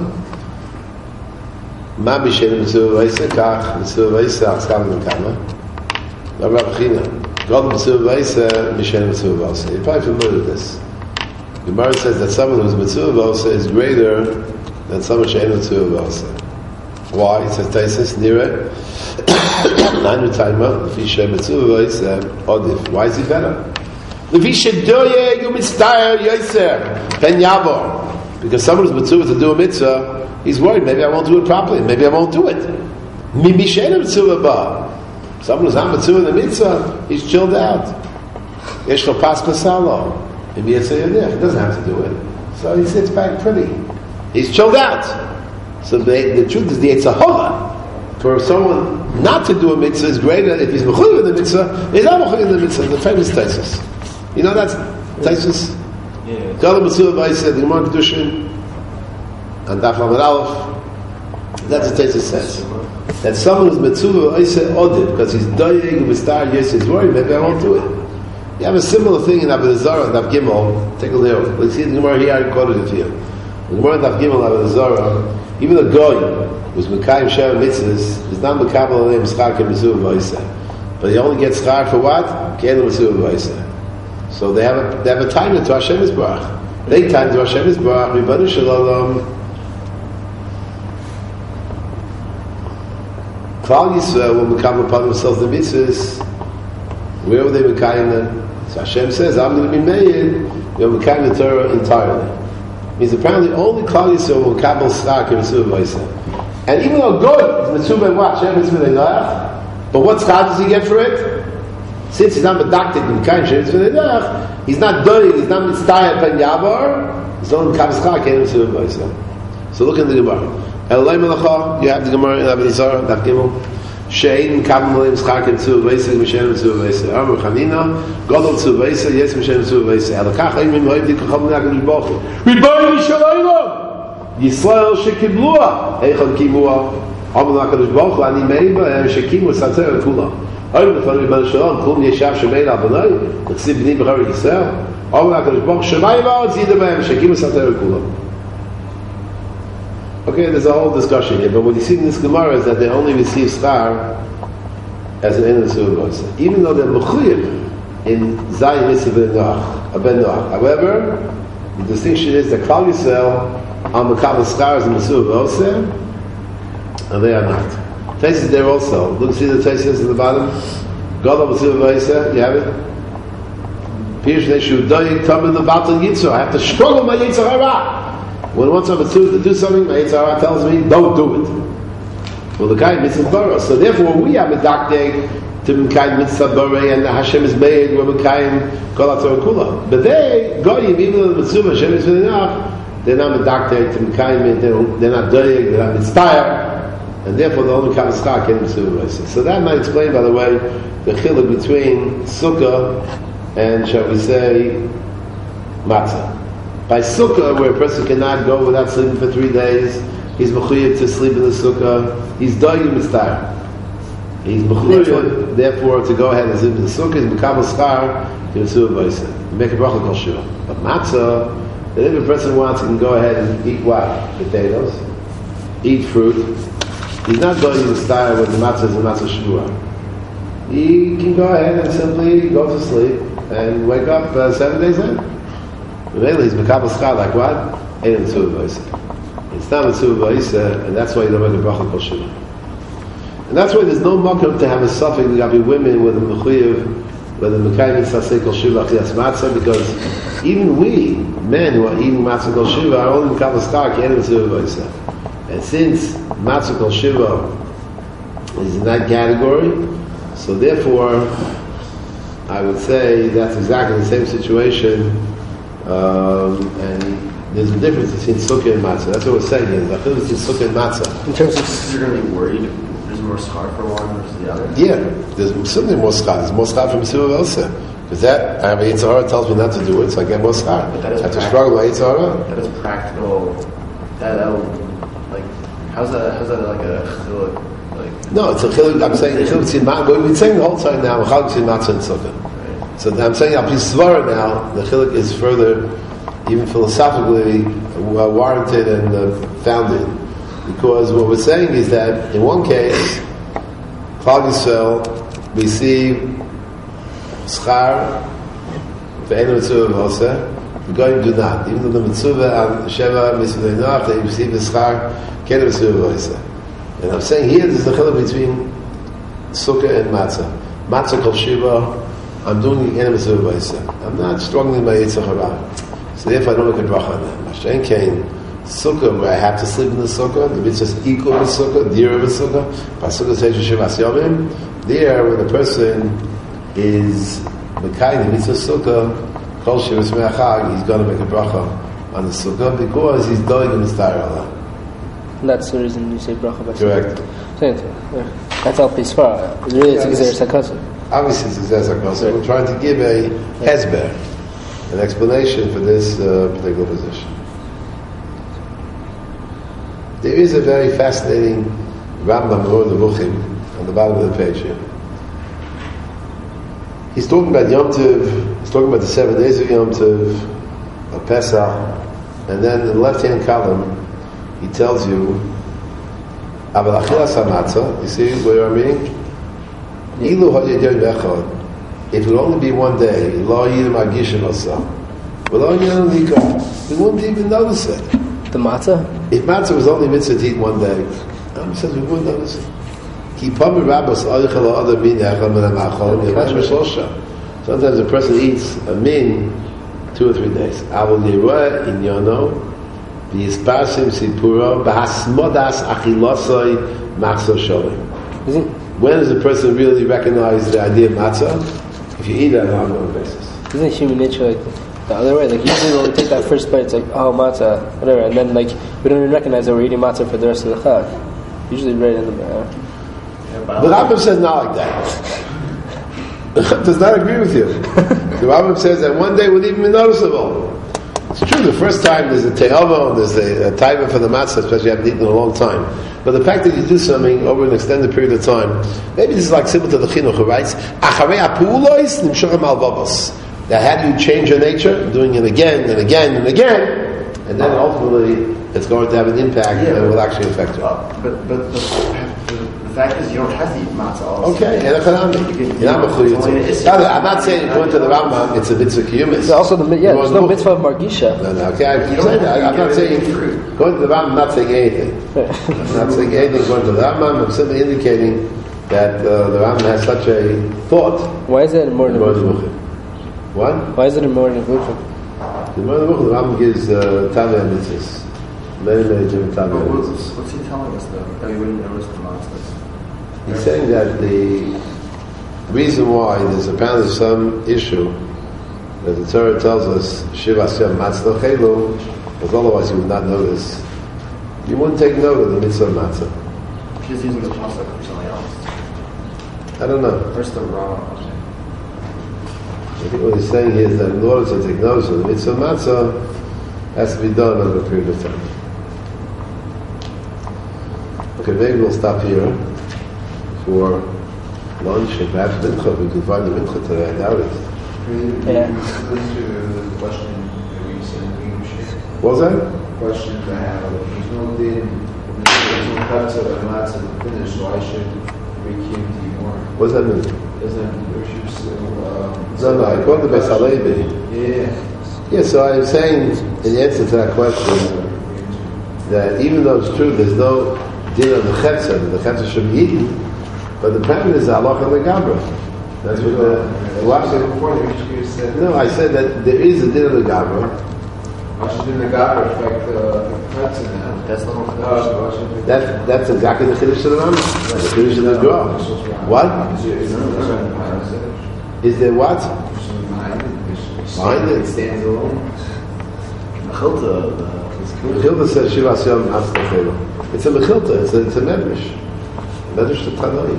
Ma b'shem mitzvah v'ayse kach, mitzvah v'ayse achskam v'kama, Rav Chanina, God mitzvah v'ayse, b'shem mitzvah v'ayse. You're probably familiar with this. The Gemara says that someone who's mitzvah v'ayse is greater than someone who's mitzvah v'ayse. Why? It says Taisus, Nire, Nanu Taima, Lefisha mitzvah v'ayse, Odif. Why is he better? Lefisha doye yu mitzvah yoyser, ben yavor. Because someone who's mitzvah to do a mitzvah, he's worried, maybe I won't do it properly, maybe I won't do it. Mi mishena mitzvah ba. Someone who's not mitzvah in the mitzvah, he's chilled out. Yesh lo pas pasalo. Maybe it's a yadich, he doesn't have to do it. So he sits back pretty. He's chilled out. So the truth is the Eitzahara for someone not to do a mitzvah is greater if he's mechuyev in the mitzvah. He's not mechuyev in the mitzvah. The famous Taisus. You know that's Taisus. Yeah. Kala mitzvah v'ayse the Gemara Kedushin and Daf Lamed Aleph. That's what Taisus says. That someone who's mitzvah v'ayse odid because he's doyeg v'star yes he's worried maybe I won't do it. You have a similar thing in Avodah Zarah and Daf Gimel. Take a look. Let's see the Gemara here. I quoted it to you. The Gemara Daf Gimel Avodah Zarah. Even a goy who's mekayim sheva mitzvahs is not mekabel aleim schar k'mitzvah v'ayse, but he only gets schar for what? K'enu mitzvah v'ayse. So they have a time to Hashem Yisbarach. They time to Hashem Yisbarach. Ribbono shel olam. Klal Yisrael will mekabel upon themselves the mitzvahs. Where will they mekayim them? So Hashem says, "I'm going to be made." You'll mekayim the Torah entirely. Means apparently only Klal Yisrael will kabel schar k'mitzvah v'ayse. And even though good is mitzvah what? Shem mitzvah leilach. But what schar does he get for it? Since he's not medactic in kain shem mitzvah leilach, he's not doing, he's not mitzvah ben yavar. He's only kabel schar k'mitzvah v'ayse. So look at the Gemara. Elolei melacha. You have the Gemara in Avodah Zarah, Daf Gimel. Shein kabel aleim schar k'mitzvah v'ayse m'shem mitzvah v'ayse. Amar Chanina, Gadol mitzvah v'ayse, yes m'shem mitzvah v'ayse. Alakach ayim hoyim dikacham n'akadosh baruch hu. Ribbono shel olam. Yisrael shekiblua. Eichad kiblua. Amar l'akadosh baruch hu ani meiba shekimu sater kula. Oyim l'fanu Ribbono shel olam kol yeshav shemei la'avonai. L'chsiv b'nei b'chari Yisrael. Amar l'akadosh baruch hu shemai v'aretz yideh b'hem shekimu sater kula. Okay, there's a whole discussion here, but what you see in this Gemara is that they only receive schar as an end of the even though they're mechuyev in Zayin Mitzvah Ben Noach. However, the distinction is that Klal Yisrael are mekabel schar as a Mitzvah V'oseh, and they are not. Taisus there also. Look, see the Taisus at the bottom. God of Mitzvah V'oseh, you have it. Pirush Neshu Doyeg Tamim Levatel Yitzhar. I have to struggle my Yitzhar Hara. When once I'm to do something, my Yitzhar Hara tells me, don't do it. Well, the guy mitzvah bara. So therefore, we have a dakdeg to mekayim mitzvah bara, and Hashem is made we're mekayim kol haTorah kula. But they goyim even though the mitzvah Hashem is enough, they're not a dakdeg to mekayim. They're not doyeg. They're not mitzvah, and therefore the only kabel schar can mitzvah. So that might explain, by the way, the chiluk between sukkah and shall we say matzah. By sukkah, where a person cannot go without sleeping for 3 days, he's mechuyev to sleep in the sukkah. He's doyeg mitzvah. He's mechuyev, therefore, to go ahead and sleep in the sukkah. He's mekabel schar to mitzvah v'ayse. Make a bracha kol shua. But matzah, that if a person wants, he can go ahead and eat what? Potatoes, eat fruit. He's not doyeg mitzvah when the matzah is a matzah shvua. He can go ahead and simply go to sleep and wake up 7 days later. Really, he's Mekabel Schar like what? Ein Mitzvah V'Isa. It's not Mitzvah V'Isa, and that's why you don't make a bracha Kol Shiva. And that's why there's no makom to have a suffix that be women with a mechuyev, with a mekayim sasei Kol Shiva Achiyas Matzah, because even we, men who are eating Matzah Kol Shiva, are only Mekabel Schar, Ein Mitzvah V'Isa. And since Matzah Kol Shiva is in that category, so therefore, I would say that's exactly the same situation, and there's a difference between sukkah and matzah. That's what we're saying here. There's a difference between sukkah and matzah. In terms of, you're going to be worried, there's more schar for one versus the other? Yeah, there's certainly more schar. There's more schar from Mitzvah also. Because that, I mean, Yitzhara tells me not to do it, so I get more schar. I have to struggle with Yitzhara. That is practical. That'll, like, how's that like a chiluk? No, it's a chiluk. I'm saying chiluk between matzah. We've been saying the whole time now, chiluk between matzah and sukkah. Right. So I'm saying I'll be svara now. The chiluk is further, even philosophically, warranted and founded, because what we're saying is that in one case, Klal Yisrael receive schar for any mitzvah v'oseh. The goyim do not. Even though the mitzvah on Sheva mitzvah enough, they receive the schar k'en mitzvah v'oseh. And I'm saying here, there's the chiluk between sukkah and matzah. Matzah Kol Shiva, I'm doing the mitzvah v'oseh. I'm not struggling by Yitzhak Hara. So therefore I don't make a bracha on that. Mashen Kain, sukkah, where I have to sleep in the sukkah, the mitzvah is equal with sukkah, dear with sukkah, by sukkah says Shivas Yomim, there when the person is Mekayim, the mitzvah sukkah, Kol Shivas Me'achag, he's going to make a bracha on the sukkah, because he's doing in the style Allah. That's the reason you say bracha by Correct. That's al pisfar. Really, it's Gezer Sakasa. Obviously it's Gezer Sakasa. We're trying to give a hezber, an explanation for this particular position. There is a very fascinating Rambam Moreh Nevuchim on the bottom of the page here. He's talking about Yom Tov, he's talking about the 7 days of Yom Tov, of Pesach, and then in the left-hand column, he tells you, Aval Achilas HaMatzah, you see where I'm reading? Ilu Ha'yedyon Echad, if it would only be one day, Lo Yidem Agishim Asa, Lo Yidem Likah, we wouldn't even notice it. The matzah? If matzah was only mitzvah to eat one day, says we wouldn't notice it. Sometimes a person eats a min 2 or 3 days. When does a person really recognize the idea of matzah? If you eat it on an ongoing basis. Isn't human nature like the other way? Like usually when we take that first bite, it's like, oh, matzah, whatever, and then like we don't even recognize that we're eating matzah for the rest of the chag. Usually right in the The Rambam says not like that. Does not agree with you. The Rambam says that one day would even be noticeable. It's true, the first time there's a te'ava, there's a taiva for the matzah, especially you haven't eaten in a long time. But the fact that you do something over an extended period of time, maybe this is like similar to the chinuch who writes, Acharei ha'pu'ulos nimshochem al vavos. That how do you change your nature? Doing it again and again and again, and then ultimately it's going to have an impact and it will actually affect you. But the fact is you don't have to eat matzah also. Okay, I'm not saying according to the Rambam it's a mitzvah kiyumis. Also, there's no mitzvah of margisha. No, okay, I'm not saying, according to the Rambam, I'm not saying anything. I'm not saying anything according to the Rambam, I'm simply indicating that the Rambam has such a thought. Why is that in Moreh Nevuchim? What? Why is it in Moreh Nevuchim? The Moreh Nevuchim, the Rambam gives Taveh mitzvahs. Many different Taveh mitzvahs. What's he telling us though? That we wouldn't notice the matzahs? He's saying that the reason why there's apparently some issue that the Torah tells us Shiva Hashem Matzah Chelu, because otherwise you would not notice. You wouldn't take note of the mitzvah of matzah. He's using the pasuk for something else. I don't know. Where's the wrong? I think what he's saying here is that in order to take notice of the mitzvah of matzah, has to be done over a period of time. Okay, maybe we'll stop here for lunch and perhaps mincha. We can find the mincha today. I doubt it. Yeah. To the question that we said we should. What was that? Question I have. There's no din. There's no matzah and matzah finished, so I should rekim to you more. What does that mean? Does that mean we should still? No, I called the Beis Halevi. Yeah. Yeah, so I'm saying, in answer to that question, that even though it's true, there's no din of the chetzah, that the chetzah should be eaten, but the problem is halacha legabra. That's what no, I said that there is a din of the gabra. Why should the gabra affect the chetzah now? That's the whole thing. That's exactly the chiddush of the Rambam. The chiddush of the draw. What? Is there what? Behind it stands alone. Mechilta says Shiva Siyam Atztafelo. It's a Mechilta, it's a Medrash. Medrash to Tanai.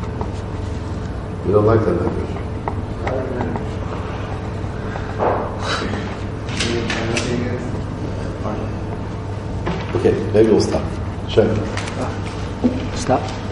We don't like that Medrash. Okay, maybe we'll stop. Sure. Stop.